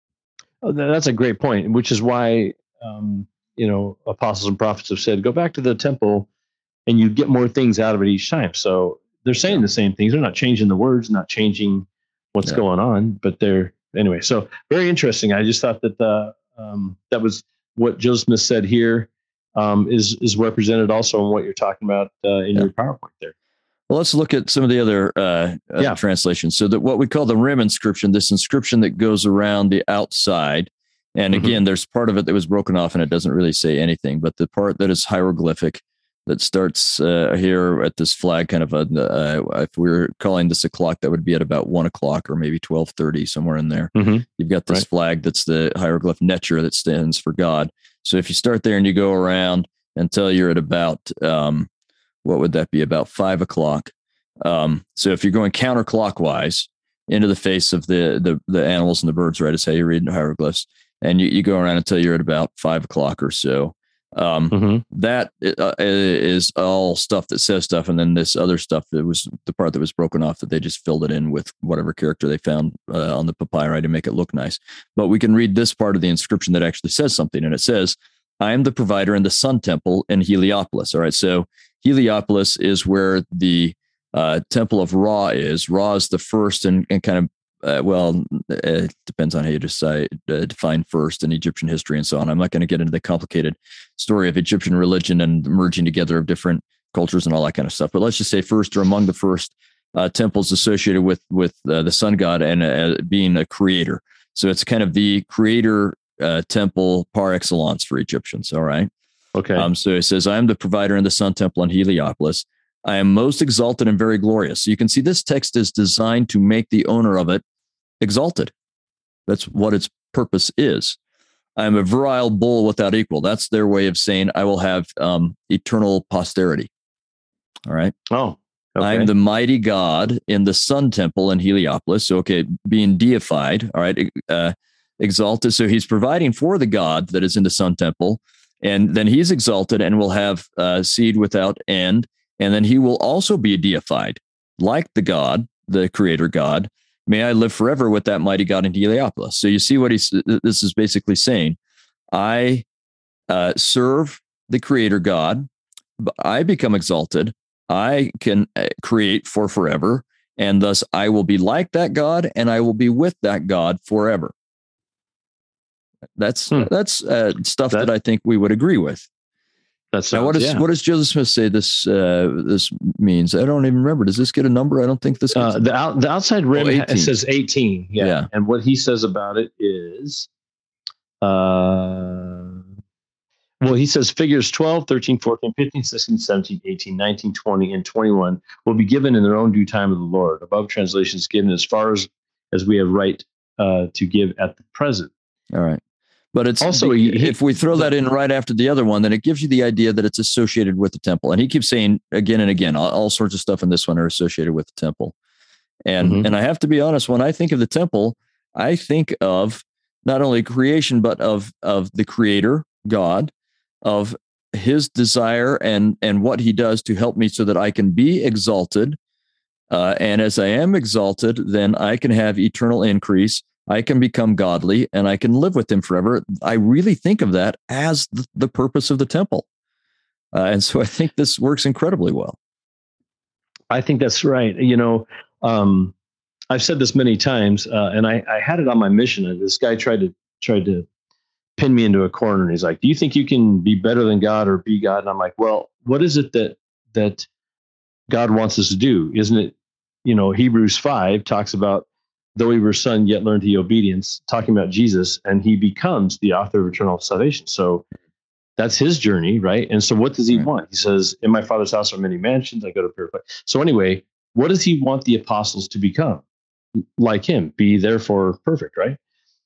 Speaker 2: Oh, that's a great point, which is why, um, you know, apostles and prophets have said, go back to the temple and you get more things out of it each time. So they're saying yeah. the same things. They're not changing the words, not changing what's yeah. going on, but they're, anyway, so very interesting. I just thought that the, um, that was what Joseph Smith said here um, is is represented also in what you're talking about uh, in yeah. your PowerPoint there.
Speaker 1: Well, let's look at some of the other uh, yeah. uh, translations. So that what we call the rim inscription, this inscription that goes around the outside. And again, mm-hmm. there's part of it that was broken off and it doesn't really say anything, but the part that is hieroglyphic that starts uh, here at this flag, kind of a, uh, if we were calling this a clock, that would be at about one o'clock or maybe twelve thirty, somewhere in there. Mm-hmm. You've got this right. flag that's the hieroglyph Necher that stands for God. So if you start there and you go around until you're at about, um, what would that be? About five o'clock. Um, so if you're going counterclockwise into the face of the, the, the animals and the birds, right, is how you read hieroglyphs. And you, you go around until you're at about five o'clock or so. Um, mm-hmm. That uh, is all stuff that says stuff. And then this other stuff that was the part that was broken off that they just filled it in with whatever character they found uh, on the papyri to make it look nice. But we can read this part of the inscription that actually says something. And it says, I am the provider in the sun temple in Heliopolis. All right. So Heliopolis is where the uh, temple of Ra is. Ra is the first and, and kind of Uh, well, it depends on how you decide uh, define first in Egyptian history and so on. I'm not going to get into the complicated story of Egyptian religion and the merging together of different cultures and all that kind of stuff. But let's just say first or among the first uh, temples associated with with uh, the sun god and uh, being a creator. So it's kind of the creator uh, temple par excellence for Egyptians. All right.
Speaker 2: Okay.
Speaker 1: Um, so it says, I am the provider in the sun temple in Heliopolis. I am most exalted and very glorious. So you can see this text is designed to make the owner of it exalted. That's what its purpose is. I'm a virile bull without equal. That's their way of saying I will have um, eternal posterity. All right.
Speaker 2: Oh, okay.
Speaker 1: I'm the mighty God in the sun temple in Heliopolis. So, okay, being deified. All right. Uh, exalted. So he's providing for the God that is in the sun temple. And then he's exalted and will have uh, seed without end. And then he will also be deified like the God, the creator God. May I live forever with that mighty God in Heliopolis. So you see what he's, this is basically saying. I uh, serve the creator God. I become exalted. I can create for forever. And thus I will be like that God and I will be with that God forever. That's, hmm. that's uh, stuff that, that I think we would agree with.
Speaker 2: That's
Speaker 1: now, what, is, yeah. what does Joseph Smith say this uh, this means? I don't even remember. Does this get a number? I don't think this
Speaker 2: uh, the out, the outside rim oh, it says eighteen. Yeah.
Speaker 1: yeah.
Speaker 2: And what he says about it is, uh, well, he says figures twelve, thirteen, fourteen, fifteen, sixteen, seventeen, eighteen, nineteen, twenty, and twenty-one will be given in their own due time of the Lord. Above translations given as far as, as we have right uh, to give at the present.
Speaker 1: All right. But it's also, the, he, if we throw that in right after the other one, then it gives you the idea that it's associated with the temple. And he keeps saying again and again, all, all sorts of stuff in this one are associated with the temple. And, mm-hmm. and I have to be honest, when I think of the temple, I think of not only creation, but of, of the creator, God, of his desire and, and what he does to help me so that I can be exalted. Uh, and as I am exalted, then I can have eternal increase. I can become godly and I can live with him forever. I really think of that as the, the purpose of the temple. Uh, and so I think this works incredibly well.
Speaker 2: I think that's right. You know, um, I've said this many times, uh, and I, I had it on my mission. And this guy tried to tried to pin me into a corner, and he's like, "Do you think you can be better than God or be God?" And I'm like, "Well, what is it that that God wants us to do? Isn't it, you know, Hebrews five talks about though he were son, yet learned he obedience, talking about Jesus, and he becomes the author of eternal salvation. So that's his journey, right? And so what does he
Speaker 1: Right.
Speaker 2: want? He says, in my father's house are many mansions. I go to purify. So anyway, what does he want the apostles to become? Like him, be therefore perfect, right?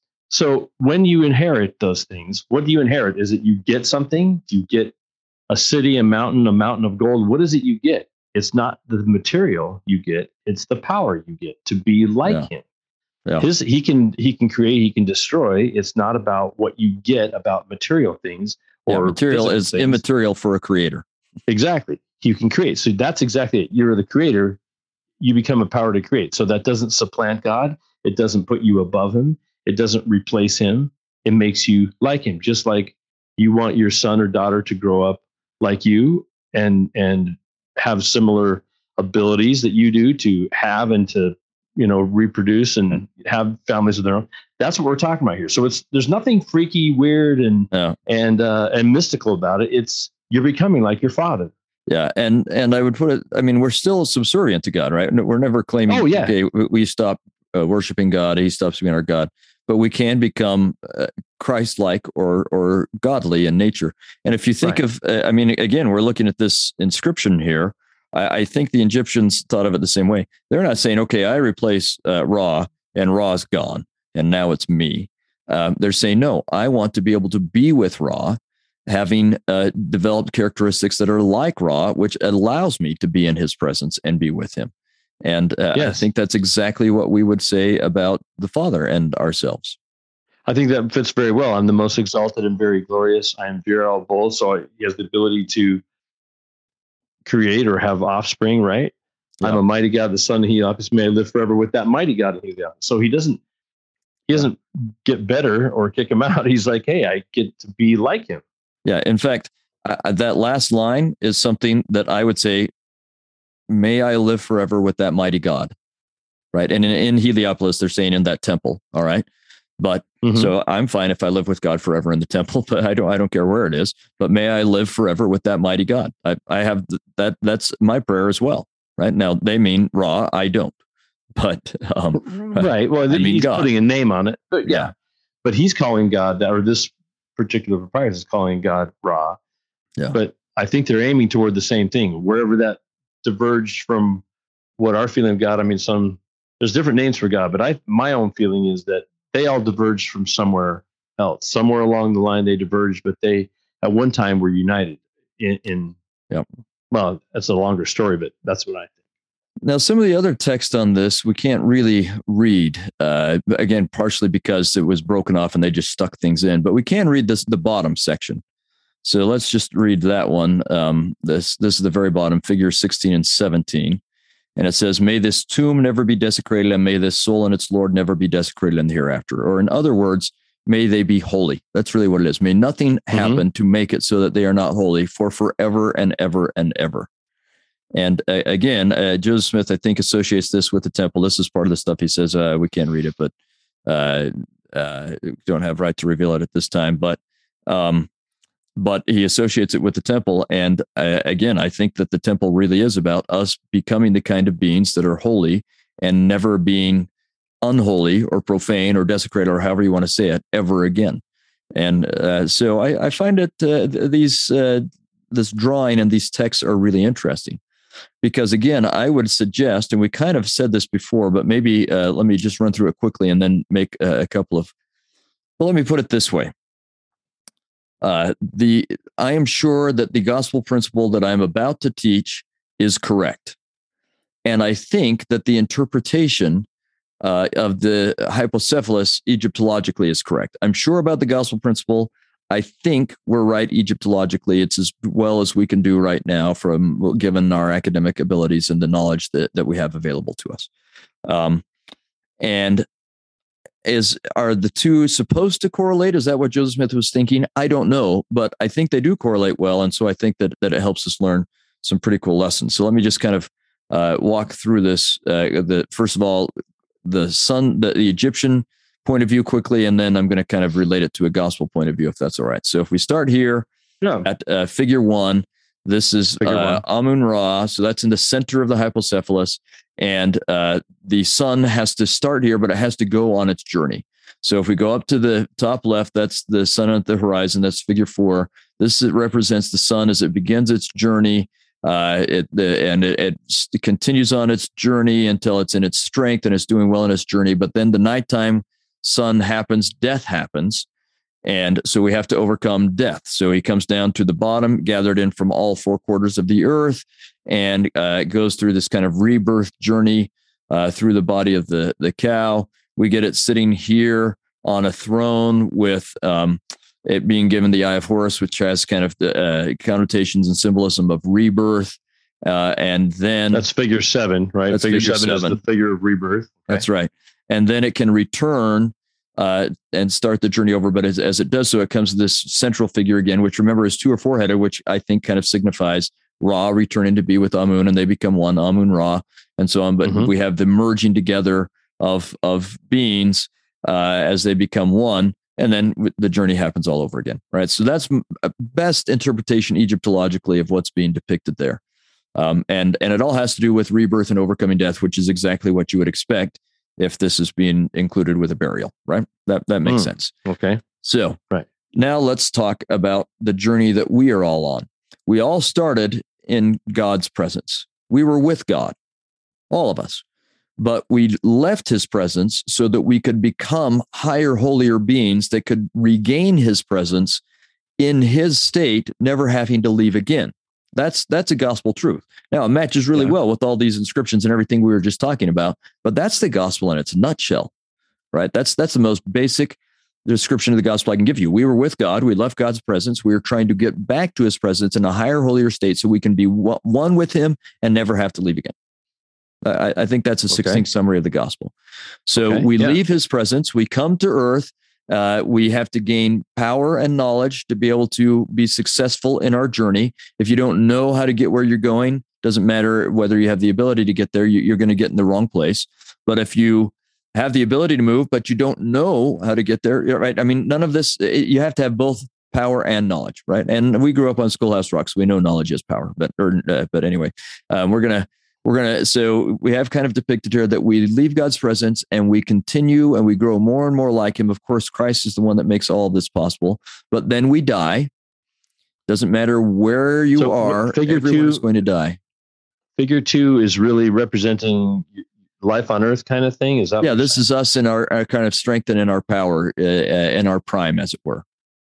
Speaker 2: So when you inherit those things, what do you inherit? Is it you get something? Do you get a city, a mountain, a mountain of gold? What is it you get? It's not the material you get, it's the power you get to be like
Speaker 1: Yeah.
Speaker 2: him.
Speaker 1: Yeah.
Speaker 2: His he can he can create, he can destroy. It's not about what you get about material things.
Speaker 1: Yeah,
Speaker 2: Or
Speaker 1: material is
Speaker 2: things.
Speaker 1: immaterial for a creator.
Speaker 2: Exactly. You can create. So that's exactly it. You're the creator. You become a power to create. So that doesn't supplant God. It doesn't put you above him. It doesn't replace him. It makes you like him. Just like you want your son or daughter to grow up like you and and have similar abilities that you do to have and to, you know, reproduce and have families of their own. That's what we're talking about here. So it's there's nothing freaky, weird, and
Speaker 1: Yeah.
Speaker 2: and uh, and mystical about it. It's you're becoming like your father.
Speaker 1: Yeah, and and I would put it. I mean, we're still subservient to God, right? We're never claiming.
Speaker 2: Oh, yeah.
Speaker 1: Okay, we, we stop uh, worshiping God. He stops being our God. But we can become uh, Christ-like or or godly in nature. And if you think
Speaker 2: Right.
Speaker 1: of, uh, I mean, again, we're looking at this inscription here. I, I think the Egyptians thought of it the same way. They're not saying, okay, I replace uh, Ra and Ra's gone, and now it's me. Um, they're saying, no, I want to be able to be with Ra, having uh, developed characteristics that are like Ra, which allows me to be in his presence and be with him. And uh,
Speaker 2: Yes.
Speaker 1: I think that's exactly what we would say about the Father and ourselves.
Speaker 2: I think that fits very well. I'm the most exalted and very glorious. I am virile bold. So he has the ability to create or have offspring, right?
Speaker 1: Yeah.
Speaker 2: I'm a mighty God, the son of Helios, may I live forever with that mighty God of Helios. So he doesn't he doesn't get better or kick him out. He's like, hey, I get to be like him.
Speaker 1: Yeah. In fact, uh, that last line is something that I would say, may I live forever with that mighty God. Right. And in, in Heliopolis, they're saying in that temple. All right. But
Speaker 2: Mhm.
Speaker 1: so I'm fine if I live with God forever in the temple, but I don't, I don't care where it is, but may I live forever with that mighty God. I, I have th- that, that's my prayer as well. Right now they mean Ra. I don't, but, um,
Speaker 2: Right. Well,
Speaker 1: I mean,
Speaker 2: he's
Speaker 1: God.
Speaker 2: putting a name on it. But yeah.
Speaker 1: Yeah.
Speaker 2: But he's calling God that, or this particular proprietor is calling God Ra.
Speaker 1: Yeah.
Speaker 2: But I think they're aiming toward the same thing. Wherever that diverged from what our feeling of God, I mean, some there's different names for God, but I my own feeling is that they all diverged from somewhere else. Somewhere along the line they diverged, but they at one time were united in, in
Speaker 1: Yep.
Speaker 2: Well, that's a longer story, but that's what I think.
Speaker 1: Now, some of the other text on this we can't really read, uh, again, partially because it was broken off and they just stuck things in, but we can read this the bottom section. So let's just read that one. Um, this this is the very bottom, figure sixteen and seventeen. And it says, may this tomb never be desecrated, and may this soul and its Lord never be desecrated in the hereafter. Or in other words, may they be holy. That's really what it is. May nothing happen to make it so that they are not holy for forever and ever and ever. And uh, again, uh, Joseph Smith, I think, associates this with the temple. This is part of the stuff he says. Uh, we can't read it, but uh, uh, don't have right to reveal it at this time. But um, but he associates it with the temple. And uh, again, I think that the temple really is about us becoming the kind of beings that are holy and never being unholy or profane or desecrated or however you want to say it ever again. And uh, so I, I find it uh, these uh, this drawing and these texts are really interesting. Because again, I would suggest, and we kind of said this before, but maybe uh, let me just run through it quickly and then make uh, a couple of, well, let me put it this way. Uh, the I am sure that the gospel principle that I'm about to teach is correct. And I think that the interpretation uh, of the hypocephalus Egyptologically is correct. I'm sure about the gospel principle. I think we're right Egyptologically. It's as well as we can do right now from given our academic abilities and the knowledge that, that we have available to us. Um, and is are the two supposed to correlate? Is that what Joseph Smith was thinking? I don't know, but I think they do correlate well, and so I think that that it helps us learn some pretty cool lessons. So let me just kind of uh, walk through this. Uh, the first of all, the sun, the, the Egyptian point of view quickly, and then I'm going to kind of relate it to a gospel point of view, if that's all right. So if we start here
Speaker 2: yeah.
Speaker 1: at uh, figure one, this is uh, Amun-Ra. So that's in the center of the hypocephalus. And uh, the sun has to start here, but it has to go on its journey. So if we go up to the top left, that's the sun at the horizon. That's figure four. This represents the sun as it begins its journey. Uh, it the, and it, it continues on its journey until it's in its strength and it's doing well in its journey. But then the nighttime sun happens, death happens. And so we have to overcome death. So he comes down to the bottom, gathered in from all four quarters of the earth, and uh, goes through this kind of rebirth journey uh, through the body of the, the cow. We get it sitting here on a throne with um, it being given the Eye of Horus, which has kind of the uh, connotations and symbolism of rebirth. Uh, and then
Speaker 2: that's figure seven, right?
Speaker 1: That's
Speaker 2: figure,
Speaker 1: figure
Speaker 2: seven,
Speaker 1: seven
Speaker 2: is the figure of rebirth. Okay.
Speaker 1: That's right. And then it can return uh, and start the journey over. But as, as it does so, it comes to this central figure again, which remember is two or four headed, which I think kind of signifies Ra returning to be with Amun, and they become one, Amun-Ra, and so on. But mm-hmm. we have the merging together of of beings uh, as they become one, and then the journey happens all over again, right? So that's best interpretation Egyptologically of what's being depicted there. Um, and and it all has to do with rebirth and overcoming death, which is exactly what you would expect if this is being included with a burial, right? That that makes mm, sense.
Speaker 2: Okay.
Speaker 1: So
Speaker 2: right.
Speaker 1: Now let's talk about the journey that we are all on. We all started in God's presence. We were with God, all of us. But we left his presence so that we could become higher, holier beings that could regain his presence in his state, never having to leave again. That's that's a gospel truth. Now, it matches really yeah. well with all these inscriptions and everything we were just talking about, but that's the gospel in its nutshell, right? That's that's the most basic description of the gospel I can give you. We were with God. We left God's presence. We are trying to get back to his presence in a higher, holier state so we can be one with him and never have to leave again. I, I think that's a succinct okay. summary of the gospel. So okay. we yeah. leave his presence. We come to earth. Uh, we have to gain power and knowledge to be able to be successful in our journey. If you don't know how to get where you're going, doesn't matter whether you have the ability to get there, you, you're going to get in the wrong place. But if you have the ability to move, but you don't know how to get there, right? I mean, none of this, it, you have to have both power and knowledge, right? And we grew up on Schoolhouse Rock, so we know knowledge is power. But or, uh, but anyway, um, we're gonna we're gonna. So we have kind of depicted here that we leave God's presence and we continue and we grow more and more like him. Of course, Christ is the one that makes all of this possible. But then we die. Doesn't matter where you so are. Figure everyone is going to die.
Speaker 2: Figure two is really representing life on earth kind of thing. Is that
Speaker 1: yeah? This is us in our, our kind of strength and in our power, uh, in our prime, as it were.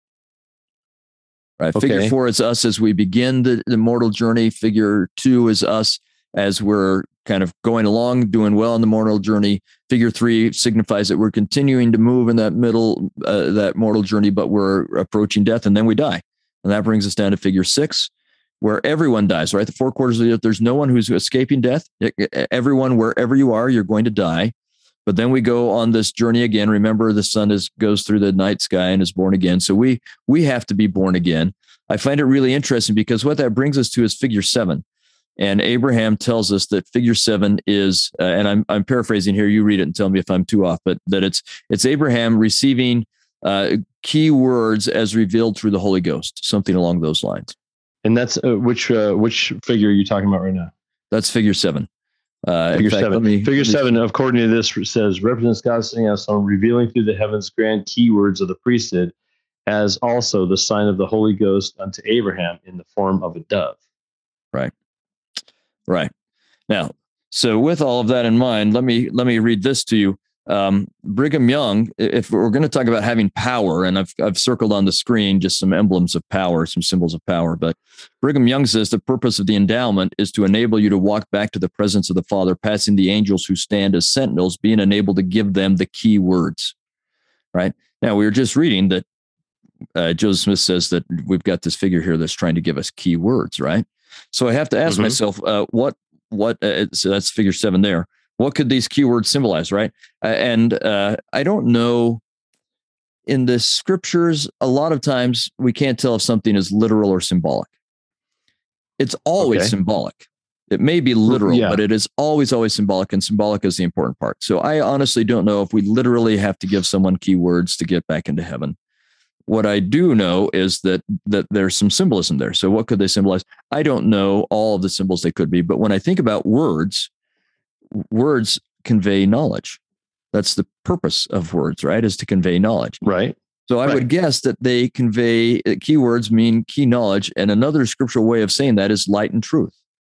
Speaker 1: Right. Okay. Figure four is us as we begin the, the mortal journey. Figure two is us as we're kind of going along, doing well in the mortal journey. Figure three signifies that we're continuing to move in that middle, uh, that mortal journey, but we're approaching death, and then we die. And that brings us down to figure six, where everyone dies, right? The four quarters of the earth, there's no one who's escaping death. Everyone, wherever you are, you're going to die. But then we go on this journey again. Remember, the sun is goes through the night sky and is born again. So we we have to be born again. I find it really interesting because what that brings us to is figure seven. And Abraham tells us that figure seven is, uh, and I'm I'm paraphrasing here. You read it and tell me if I'm too off, but that it's it's Abraham receiving uh, key words as revealed through the Holy Ghost, something along those lines.
Speaker 2: And that's uh, which uh, which figure are you talking about right now?
Speaker 1: That's figure seven. Uh,
Speaker 2: figure
Speaker 1: fact,
Speaker 2: seven.
Speaker 1: Me,
Speaker 2: figure seven, according to this, says represents God sitting on stone, revealing through the heavens grand key words of the priesthood, as also the sign of the Holy Ghost unto Abraham in the form of a dove.
Speaker 1: Right. Right. Now, so with all of that in mind, let me let me read this to you. Um, Brigham Young, if we're going to talk about having power, and I've I've circled on the screen just some emblems of power, some symbols of power, but Brigham Young says the purpose of the endowment is to enable you to walk back to the presence of the Father, passing the angels who stand as sentinels, being enabled to give them the key words. Right now, we were just reading that uh, Joseph Smith says that we've got this figure here that's trying to give us key words, right? So I have to ask mm-hmm. myself, uh, what what? Uh, so that's figure seven there. What could these keywords symbolize, right? Uh, and uh, I don't know. In the scriptures, a lot of times we can't tell if something is literal or symbolic. It's always
Speaker 2: Okay.
Speaker 1: symbolic. It may be literal,
Speaker 2: Yeah.
Speaker 1: but it is always, always symbolic, and symbolic is the important part. So I honestly don't know if we literally have to give someone keywords to get back into heaven. What I do know is that that there's some symbolism there. So what could they symbolize? I don't know all of the symbols they could be, but when I think about words, words convey knowledge. That's the purpose of words, right? Is to convey knowledge.
Speaker 2: Right.
Speaker 1: So I
Speaker 2: Right.
Speaker 1: would guess that they convey uh, keywords mean key knowledge. And another scriptural way of saying that is light and truth,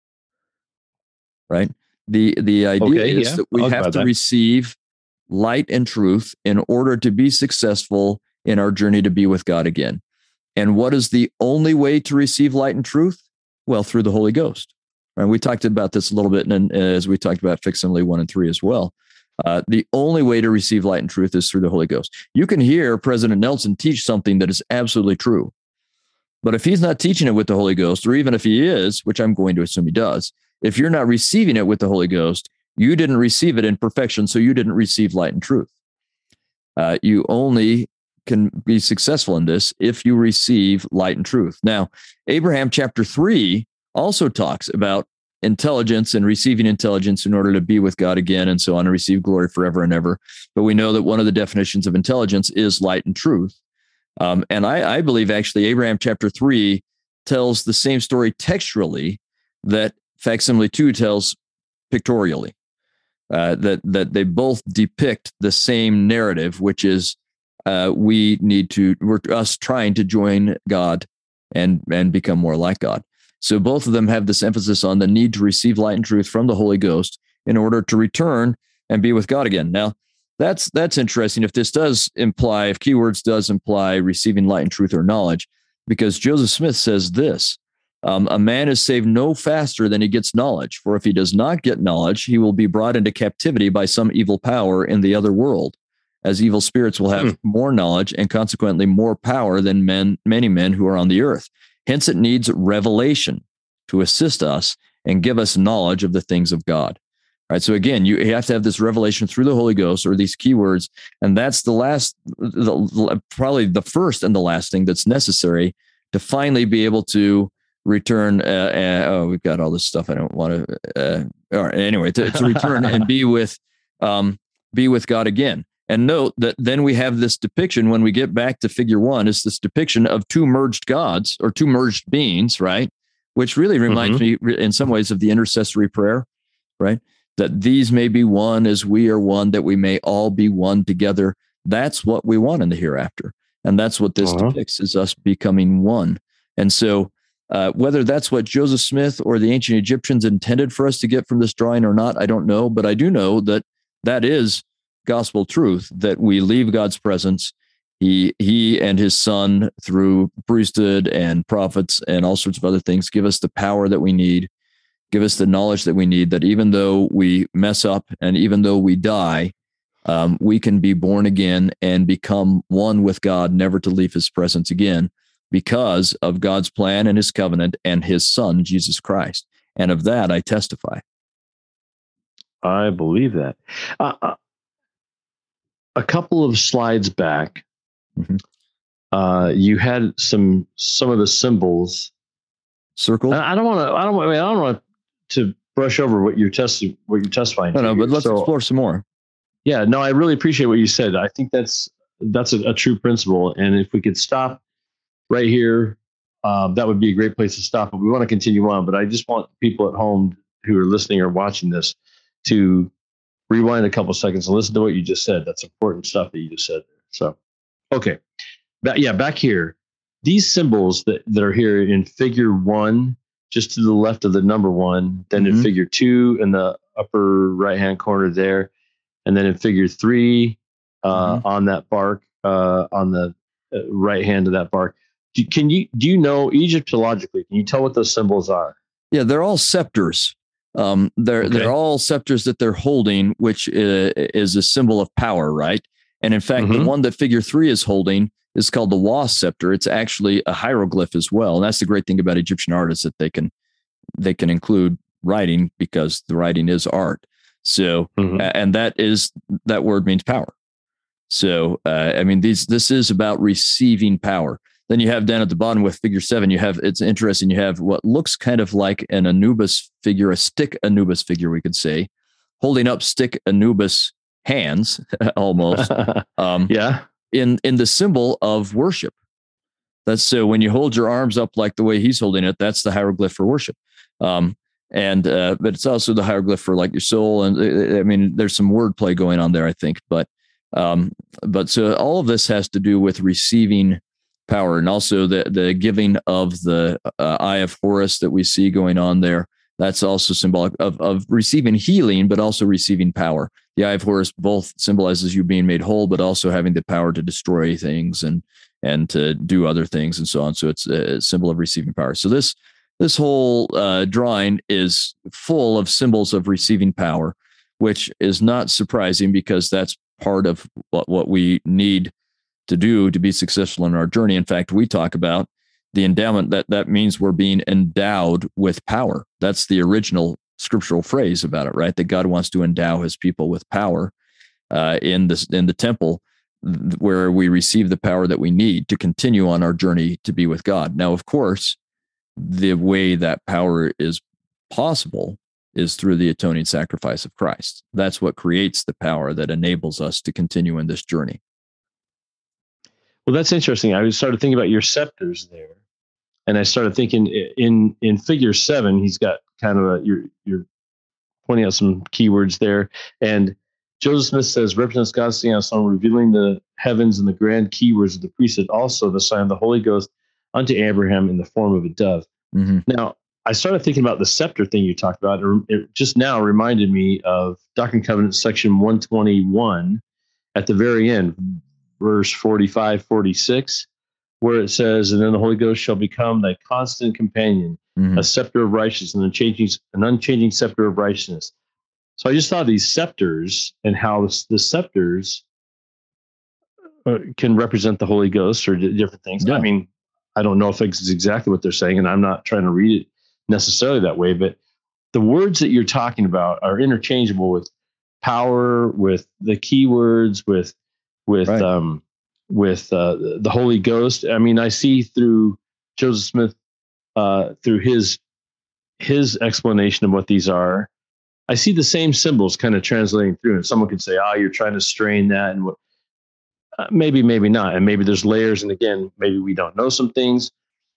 Speaker 1: right? The, the idea
Speaker 2: Okay,
Speaker 1: is
Speaker 2: yeah,
Speaker 1: that we
Speaker 2: I'll
Speaker 1: have
Speaker 2: buy
Speaker 1: to
Speaker 2: that.
Speaker 1: receive light and truth in order to be successful in our journey to be with God again. And what is the only way to receive light and truth? Well, through the Holy Ghost. And we talked about this a little bit in, as we talked about Facsimile one and three as well. Uh, the only way to receive light and truth is through the Holy Ghost. You can hear President Nelson teach something that is absolutely true. But if he's not teaching it with the Holy Ghost, or even if he is, which I'm going to assume he does, if you're not receiving it with the Holy Ghost, you didn't receive it in perfection, so you didn't receive light and truth. Uh, you only can be successful in this if you receive light and truth. Now, Abraham chapter three also talks about intelligence and receiving intelligence in order to be with God again and so on and receive glory forever and ever. But we know that one of the definitions of intelligence is light and truth. Um, and I, I believe actually Abraham chapter three tells the same story textually that Facsimile two tells pictorially, uh, that, that they both depict the same narrative, which is uh, we need to, we're us trying to join God and, and become more like God. So both of them have this emphasis on the need to receive light and truth from the Holy Ghost in order to return and be with God again. Now, that's that's interesting. If this does imply, if keywords does imply receiving light and truth or knowledge, because Joseph Smith says this, um, a man is saved no faster than he gets knowledge. For if he does not get knowledge, he will be brought into captivity by some evil power in the other world, as evil spirits will have hmm. more knowledge and consequently more power than men, many men who are on the earth. Hence, it needs revelation to assist us and give us knowledge of the things of God. All right. So again, you have to have this revelation through the Holy Ghost, or these keywords, and that's the last, the, probably the first and the last thing that's necessary to finally be able to return. Uh, uh, oh, we've got all this stuff. I don't want to. Uh, all right. Anyway, to, to return and be with, um, be with God again. And note that then we have this depiction when we get back to figure one, is this depiction of two merged gods or two merged beings, right? Which really reminds mm-hmm. me in some ways of the intercessory prayer, right? That these may be one as we are one, that we may all be one together. That's what we want in the hereafter. And that's what this uh-huh. depicts, is us becoming one. And so uh, whether that's what Joseph Smith or the ancient Egyptians intended for us to get from this drawing or not, I don't know. But I do know that that is gospel truth, that we leave God's presence. He, he and his son, through priesthood and prophets and all sorts of other things, give us the power that we need, give us the knowledge that we need, that even though we mess up and even though we die, um, we can be born again and become one with God, never to leave his presence again, because of God's plan and his covenant and his son, Jesus Christ. And of that, I testify.
Speaker 2: I believe that. Uh, a couple of slides back, mm-hmm. uh, you had some some of the symbols
Speaker 1: circled.
Speaker 2: I don't want to. I don't. I, mean, I don't want to brush over what you're testing. What you're testifying.
Speaker 1: No, no.
Speaker 2: Here.
Speaker 1: But let's
Speaker 2: so,
Speaker 1: explore some more.
Speaker 2: Yeah. No, I really appreciate what you said. I think that's that's a, a true principle. And if we could stop right here, um, that would be a great place to stop. But we want to continue on. But I just want people at home who are listening or watching this to rewind a couple seconds and listen to what you just said. That's important stuff that you just said there. So, okay. But yeah, back here, these symbols that, that are here in figure one, just to the left of the number one, then mm-hmm. in figure two in the upper right-hand corner there, and then in figure three uh, mm-hmm. on that bark, uh, on the uh, right hand of that bark. Do, can you, do you know Egyptologically, can you tell what those symbols are?
Speaker 1: Yeah, they're all scepters. Um, they're okay. they're all scepters that they're holding, which uh, is a symbol of power, right? And in fact, mm-hmm. the one that figure three is holding is called the Wa scepter. It's actually a hieroglyph as well, and that's the great thing about Egyptian art, is that they can they can include writing, because the writing is art. So,
Speaker 2: Mhm.
Speaker 1: uh, and that is, that word means power. So, uh, I mean, these, this is about receiving power. Then you have down at the bottom with figure seven, you have, it's interesting. You have what looks kind of like an Anubis figure, a stick Anubis figure, we could say, holding up stick Anubis hands almost, um,
Speaker 2: yeah.
Speaker 1: in, in the symbol of worship. That's so when you hold your arms up like the way he's holding it, that's the hieroglyph for worship. Um, and, uh, but it's also the hieroglyph for like your soul. And uh, I mean, there's some wordplay going on there, I think, but, um, but so all of this has to do with receiving power, and also the, the giving of the uh, Eye of Horus that we see going on there. That's also symbolic of, of receiving healing, but also receiving power. The Eye of Horus both symbolizes you being made whole, but also having the power to destroy things and, and to do other things and so on. So it's a symbol of receiving power. So this, this whole uh, drawing is full of symbols of receiving power, which is not surprising because that's part of what, what we need to do to be successful in our journey. In fact, we talk about the endowment, that that means we're being endowed with power. That's the original scriptural phrase about it, right? That God wants to endow his people with power uh, in this, in the temple, where we receive the power that we need to continue on our journey to be with God. Now, of course, the way that power is possible is through the atoning sacrifice of Christ. That's what creates the power that enables us to continue in this journey.
Speaker 2: Well, that's interesting. I started thinking about your scepters there, and I started thinking in in figure seven, he's got kind of a, you're you're pointing out some keywords there, and Joseph Smith says represents God's thing on song, revealing the heavens and the grand keywords of the priesthood, also the sign of the Holy Ghost unto Abraham in the form of a dove.
Speaker 1: Mm-hmm.
Speaker 2: Now, I started thinking about the scepter thing you talked about. It just now reminded me of Doctrine and Covenants section one twenty-one at the very end, verse forty-five, forty-six, where it says, and then the Holy Ghost shall become thy constant companion,
Speaker 1: Mm-hmm.
Speaker 2: a scepter of righteousness, an unchanging, an unchanging scepter of righteousness. So I just thought of these scepters and how the scepters uh, can represent the Holy Ghost or d- different things.
Speaker 1: Yeah.
Speaker 2: I mean, I don't know if it's exactly what they're saying, and I'm not trying to read it necessarily that way, but the words that you're talking about are interchangeable with power, with the keywords, with with
Speaker 1: Right.
Speaker 2: um, with uh, the Holy Ghost. I mean, I see through Joseph Smith, uh, through his his explanation of what these are, I see the same symbols kind of translating through. And someone could say, "Oh, you're trying to strain that," and what? Uh, maybe, maybe not, and maybe there's layers. And again, maybe we don't know some things.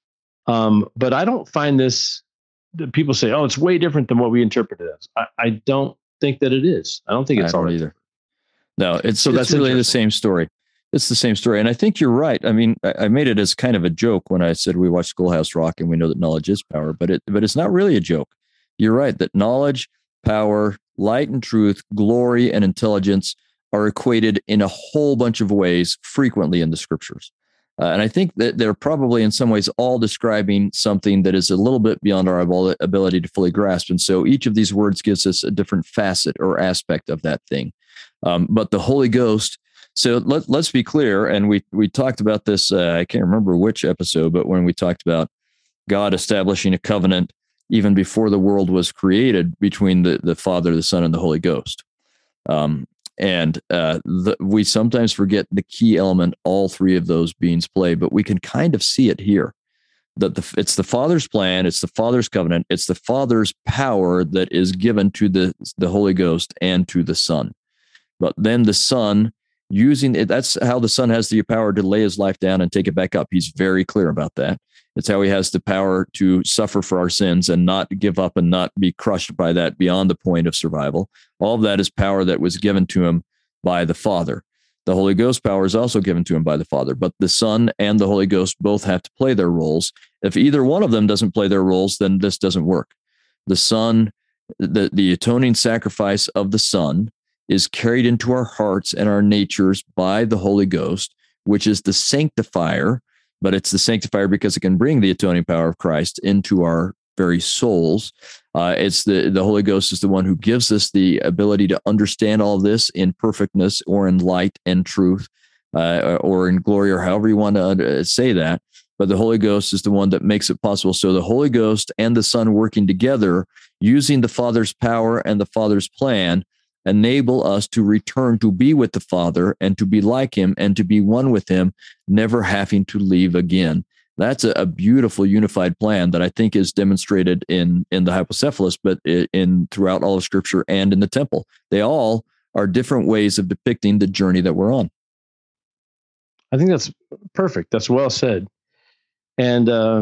Speaker 2: Um, but I don't find this. People say, "Oh, it's way different than what we interpret it as." I, I don't think that it is. I don't think it's
Speaker 1: I
Speaker 2: all
Speaker 1: don't
Speaker 2: right.
Speaker 1: either. No, it's,
Speaker 2: So
Speaker 1: it's
Speaker 2: that's
Speaker 1: really the
Speaker 2: interesting.
Speaker 1: same story. It's the same story. And I think you're right. I mean, I, I made it as kind of a joke when I said we watch Schoolhouse Rock and we know that knowledge is power, but it, but it's not really a joke. You're right that knowledge, power, light and truth, glory and intelligence are equated in a whole bunch of ways frequently in the scriptures. Uh, and I think that they're probably in some ways all describing something that is a little bit beyond our ability to fully grasp. And so each of these words gives us a different facet or aspect of that thing. Um, but the Holy Ghost, so let, let's be clear, and we we talked about this, uh, I can't remember which episode, but when we talked about God establishing a covenant even before the world was created between the, the Father, the Son, and the Holy Ghost. Um, and uh, the, we sometimes forget the key element all three of those beings play, but we can kind of see it here. That the, it's the Father's plan, it's the Father's covenant, it's the Father's power that is given to the, the Holy Ghost and to the Son. But then the Son, using it, that's how the Son has the power to lay his life down and take it back up. He's very clear about that. It's how he has the power to suffer for our sins and not give up and not be crushed by that beyond the point of survival. All of that is power that was given to him by the Father. The Holy Ghost power is also given to him by the Father, but the Son and the Holy Ghost both have to play their roles. If either one of them doesn't play their roles, then this doesn't work. The Son, the, the atoning sacrifice of the Son is carried into our hearts and our natures by the Holy Ghost, which is the sanctifier, but it's the sanctifier because it can bring the atoning power of Christ into our very souls. Uh, it's the, the Holy Ghost is the one who gives us the ability to understand all of this in perfectness or in light and truth, uh, or in glory, or however you want to say that. But the Holy Ghost is the one that makes it possible. So the Holy Ghost and the Son working together, using the Father's power and the Father's plan, enable us to return to be with the Father and to be like him and to be one with him, never having to leave again. That's a, a beautiful unified plan that I think is demonstrated in, in the hypocephalus, but in, in throughout all of Scripture and in the temple. They all are different ways of depicting the journey that we're on.
Speaker 2: I think that's perfect. That's well said. And uh,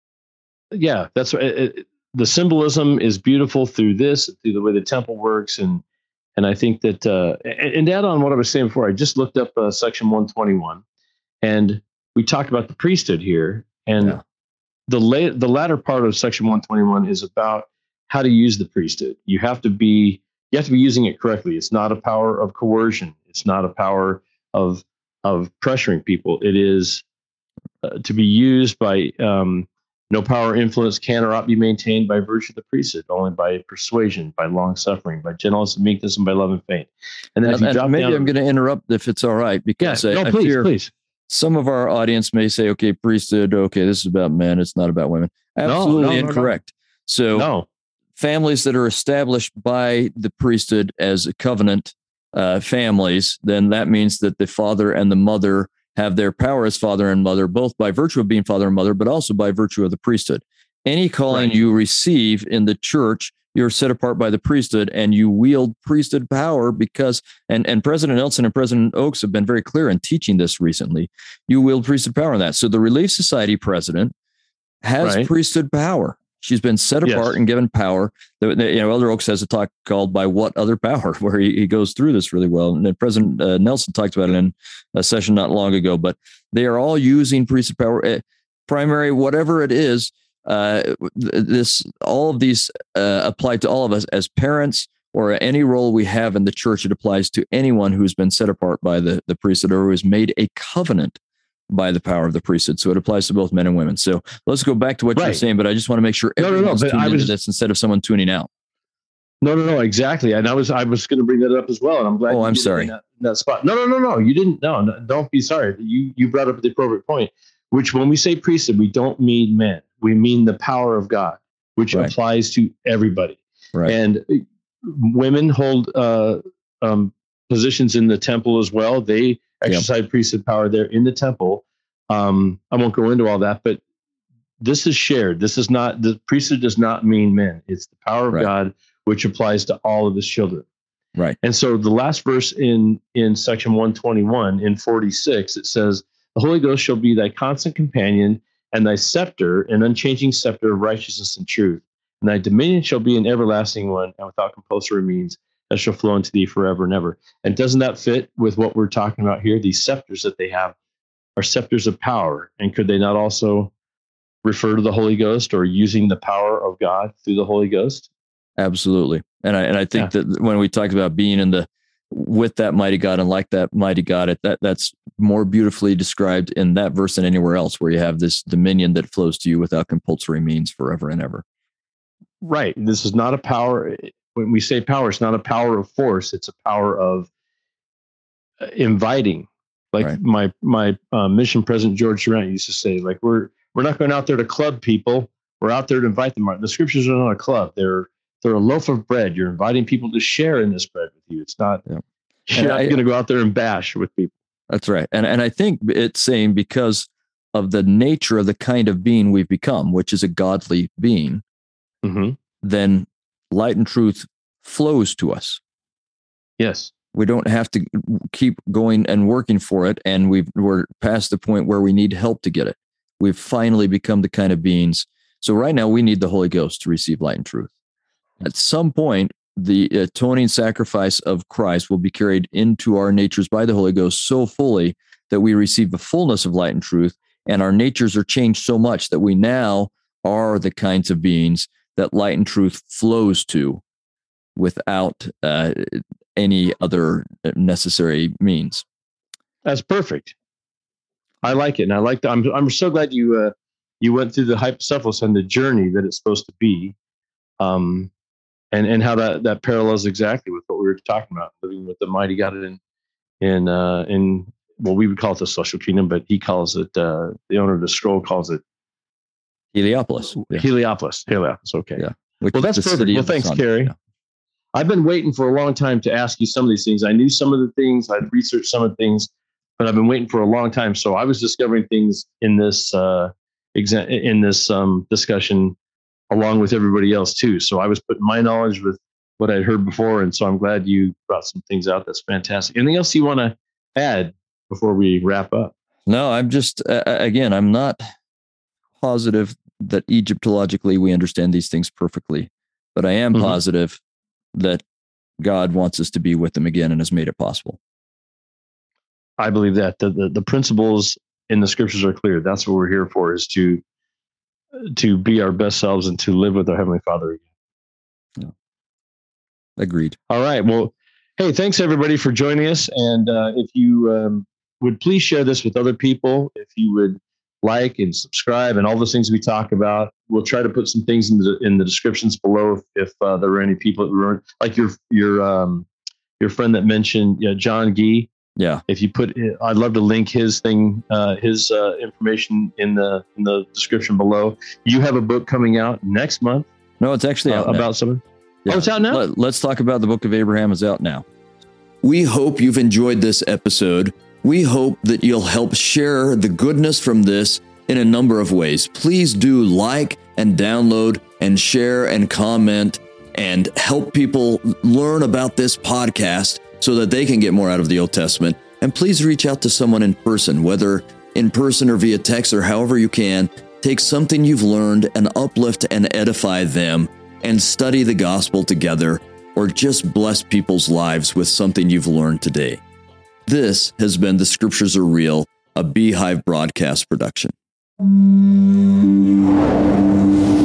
Speaker 2: yeah, that's it, it, the symbolism is beautiful through this, through the way the temple works. And and I think that, uh, and, and to add on what I was saying before, I just looked up uh, section one twenty-one, and we talked about the priesthood here. And yeah. the, la- the latter part of section one twenty-one is about how to use the priesthood. You have to be, you have to be using it correctly. It's not a power of coercion. It's not a power of of pressuring people. It is uh, to be used by um, no power or influence can or ought be maintained by virtue of the priesthood, only by persuasion, by long suffering, by gentleness and meekness, and by love and faith. And then
Speaker 1: and,
Speaker 2: if you
Speaker 1: and
Speaker 2: drop
Speaker 1: maybe
Speaker 2: down,
Speaker 1: I'm going to interrupt if it's all right, because
Speaker 2: yeah,
Speaker 1: I,
Speaker 2: no,
Speaker 1: I
Speaker 2: please,
Speaker 1: fear
Speaker 2: please.
Speaker 1: some of our audience may say, okay, priesthood, okay, this is about men, it's not about women. Absolutely
Speaker 2: no, no,
Speaker 1: incorrect.
Speaker 2: No, no.
Speaker 1: So
Speaker 2: no.
Speaker 1: families that are established by the priesthood as a covenant uh, families, then that means that the father and the mother have their power as father and mother, both by virtue of being father and mother, but also by virtue of the priesthood. Any calling right. you receive in the church, you're set apart by the priesthood, and you wield priesthood power because, and, and President Nelson and President Oaks have been very clear in teaching this recently, you wield priesthood power in that. So the Relief Society president has right. priesthood power. She's been set apart yes. and given power. The, the, you know, Elder Oaks has a talk called "By What Other Power," where he, he goes through this really well. And then President uh, Nelson talked about it in a session not long ago. But they are all using priesthood power, uh, primary, whatever it is. Uh, this, all of these uh, apply to all of us as parents, or any role we have in the church. It applies to anyone who's been set apart by the the priesthood or who has made a covenant by the power of the priesthood. So it applies to both men and women. So let's go back to what right. you're saying, but I just want to make sure everyone's no, no, no, tuned I was, into this instead of someone tuning out.
Speaker 2: No, no, no, exactly. And I was, I was going to bring that up as well. And I'm glad.
Speaker 1: Oh, I'm sorry.
Speaker 2: That, that spot. No, no, no, no. You didn't. No, no, don't be sorry. You, you brought up the appropriate point, which when we say priesthood, we don't mean men. We mean the power of God, which right. applies to everybody. Right. And women hold uh, um, positions in the temple as well. They exercise yep. priesthood power there in the temple. Um, I won't go into all that, but this is shared. This is not, the priesthood does not mean men. It's the power of right. God, which applies to all of his children.
Speaker 1: Right.
Speaker 2: And so the last verse in, in section one twenty-one in forty-six, it says, the Holy Ghost shall be thy constant companion and thy scepter, an unchanging scepter of righteousness and truth. And thy dominion shall be an everlasting one, and without compulsory means that shall flow into thee forever and ever. And doesn't that fit with what we're talking about here? These scepters that they have are scepters of power. And could they not also refer to the Holy Ghost or using the power of God through the Holy Ghost?
Speaker 1: Absolutely. And I and I think yeah. that when we talked about being in the with that mighty God and like that mighty God, it, that that's more beautifully described in that verse than anywhere else, where you have this dominion that flows to you without compulsory means forever and ever.
Speaker 2: Right. This is not a power. When we say power, it's not a power of force. It's a power of inviting. Like right. my my uh, mission president, George Durant, used to say, like, we're we're not going out there to club people. We're out there to invite them. The scriptures are not a club. They're they're a loaf of bread. You're inviting people to share in this bread with you. It's not, yeah. you're not going to go out there and bash with people.
Speaker 1: That's right. And and I think it's saying because of the nature of the kind of being we've become, which is a godly being,
Speaker 2: mm-hmm.
Speaker 1: then light and truth flows to us.
Speaker 2: Yes.
Speaker 1: We don't have to keep going and working for it. And we've, we're past the point where we need help to get it. We've finally become the kind of beings. So right now we need the Holy Ghost to receive light and truth. At some point, the atoning sacrifice of Christ will be carried into our natures by the Holy Ghost so fully that we receive the fullness of light and truth. And our natures are changed so much that we now are the kinds of beings that light and truth flows to without uh, any other necessary means.
Speaker 2: That's perfect. I like it, and I like that. I'm I'm so glad you uh, you went through the hypocephalus and the journey that it's supposed to be, um, and and how that, that parallels exactly with what we were talking about, living with the mighty God in in uh, in well, we would call it the social kingdom, but he calls it uh, the owner of the scroll calls it
Speaker 1: Heliopolis.
Speaker 2: Yeah. Heliopolis. Heliopolis. Okay.
Speaker 1: Yeah.
Speaker 2: Which well, that's perfect. Well, thanks, Carrie. Yeah. I've been waiting for a long time to ask you some of these things. I knew some of the things, I'd researched some of the things, but I've been waiting for a long time. So I was discovering things in this uh, exa- in this um, discussion along with everybody else too. So I was putting my knowledge with what I'd heard before, and so I'm glad you brought some things out. That's fantastic. Anything else you want to add before we wrap up?
Speaker 1: No, I'm just uh, again, I'm not positive that Egyptologically we understand these things perfectly, but I am mm-hmm. positive that God wants us to be with him again and has made it possible.
Speaker 2: I believe that the, the, the principles in the scriptures are clear. That's what we're here for, is to, to be our best selves and to live with our Heavenly Father again.
Speaker 1: Yeah. Agreed.
Speaker 2: All right. Well, hey, thanks everybody for joining us. And uh, if you um, would please share this with other people, if you would like and subscribe and all those things we talk about. We'll try to put some things in the in the descriptions below if, if uh, there were any people that were like your your um your friend that mentioned you know, John Gee.
Speaker 1: Yeah.
Speaker 2: If you put, I'd love to link his thing, uh, his uh, information in the in the description below. You have a book coming out next month.
Speaker 1: No, it's actually out
Speaker 2: uh,
Speaker 1: now.
Speaker 2: about something.
Speaker 1: Yeah.
Speaker 2: Oh, it's out now.
Speaker 1: Let, let's talk about the Book of Abraham. Is out now.
Speaker 3: We hope you've enjoyed this episode. We hope that you'll help share the goodness from this in a number of ways. Please do like and download and share and comment and help people learn about this podcast so that they can get more out of the Old Testament. And please reach out to someone in person, whether in person or via text or however you can. Take something you've learned and uplift and edify them and study the gospel together, or just bless people's lives with something you've learned today. This has been The Scriptures Are Real, a Beehive broadcast production.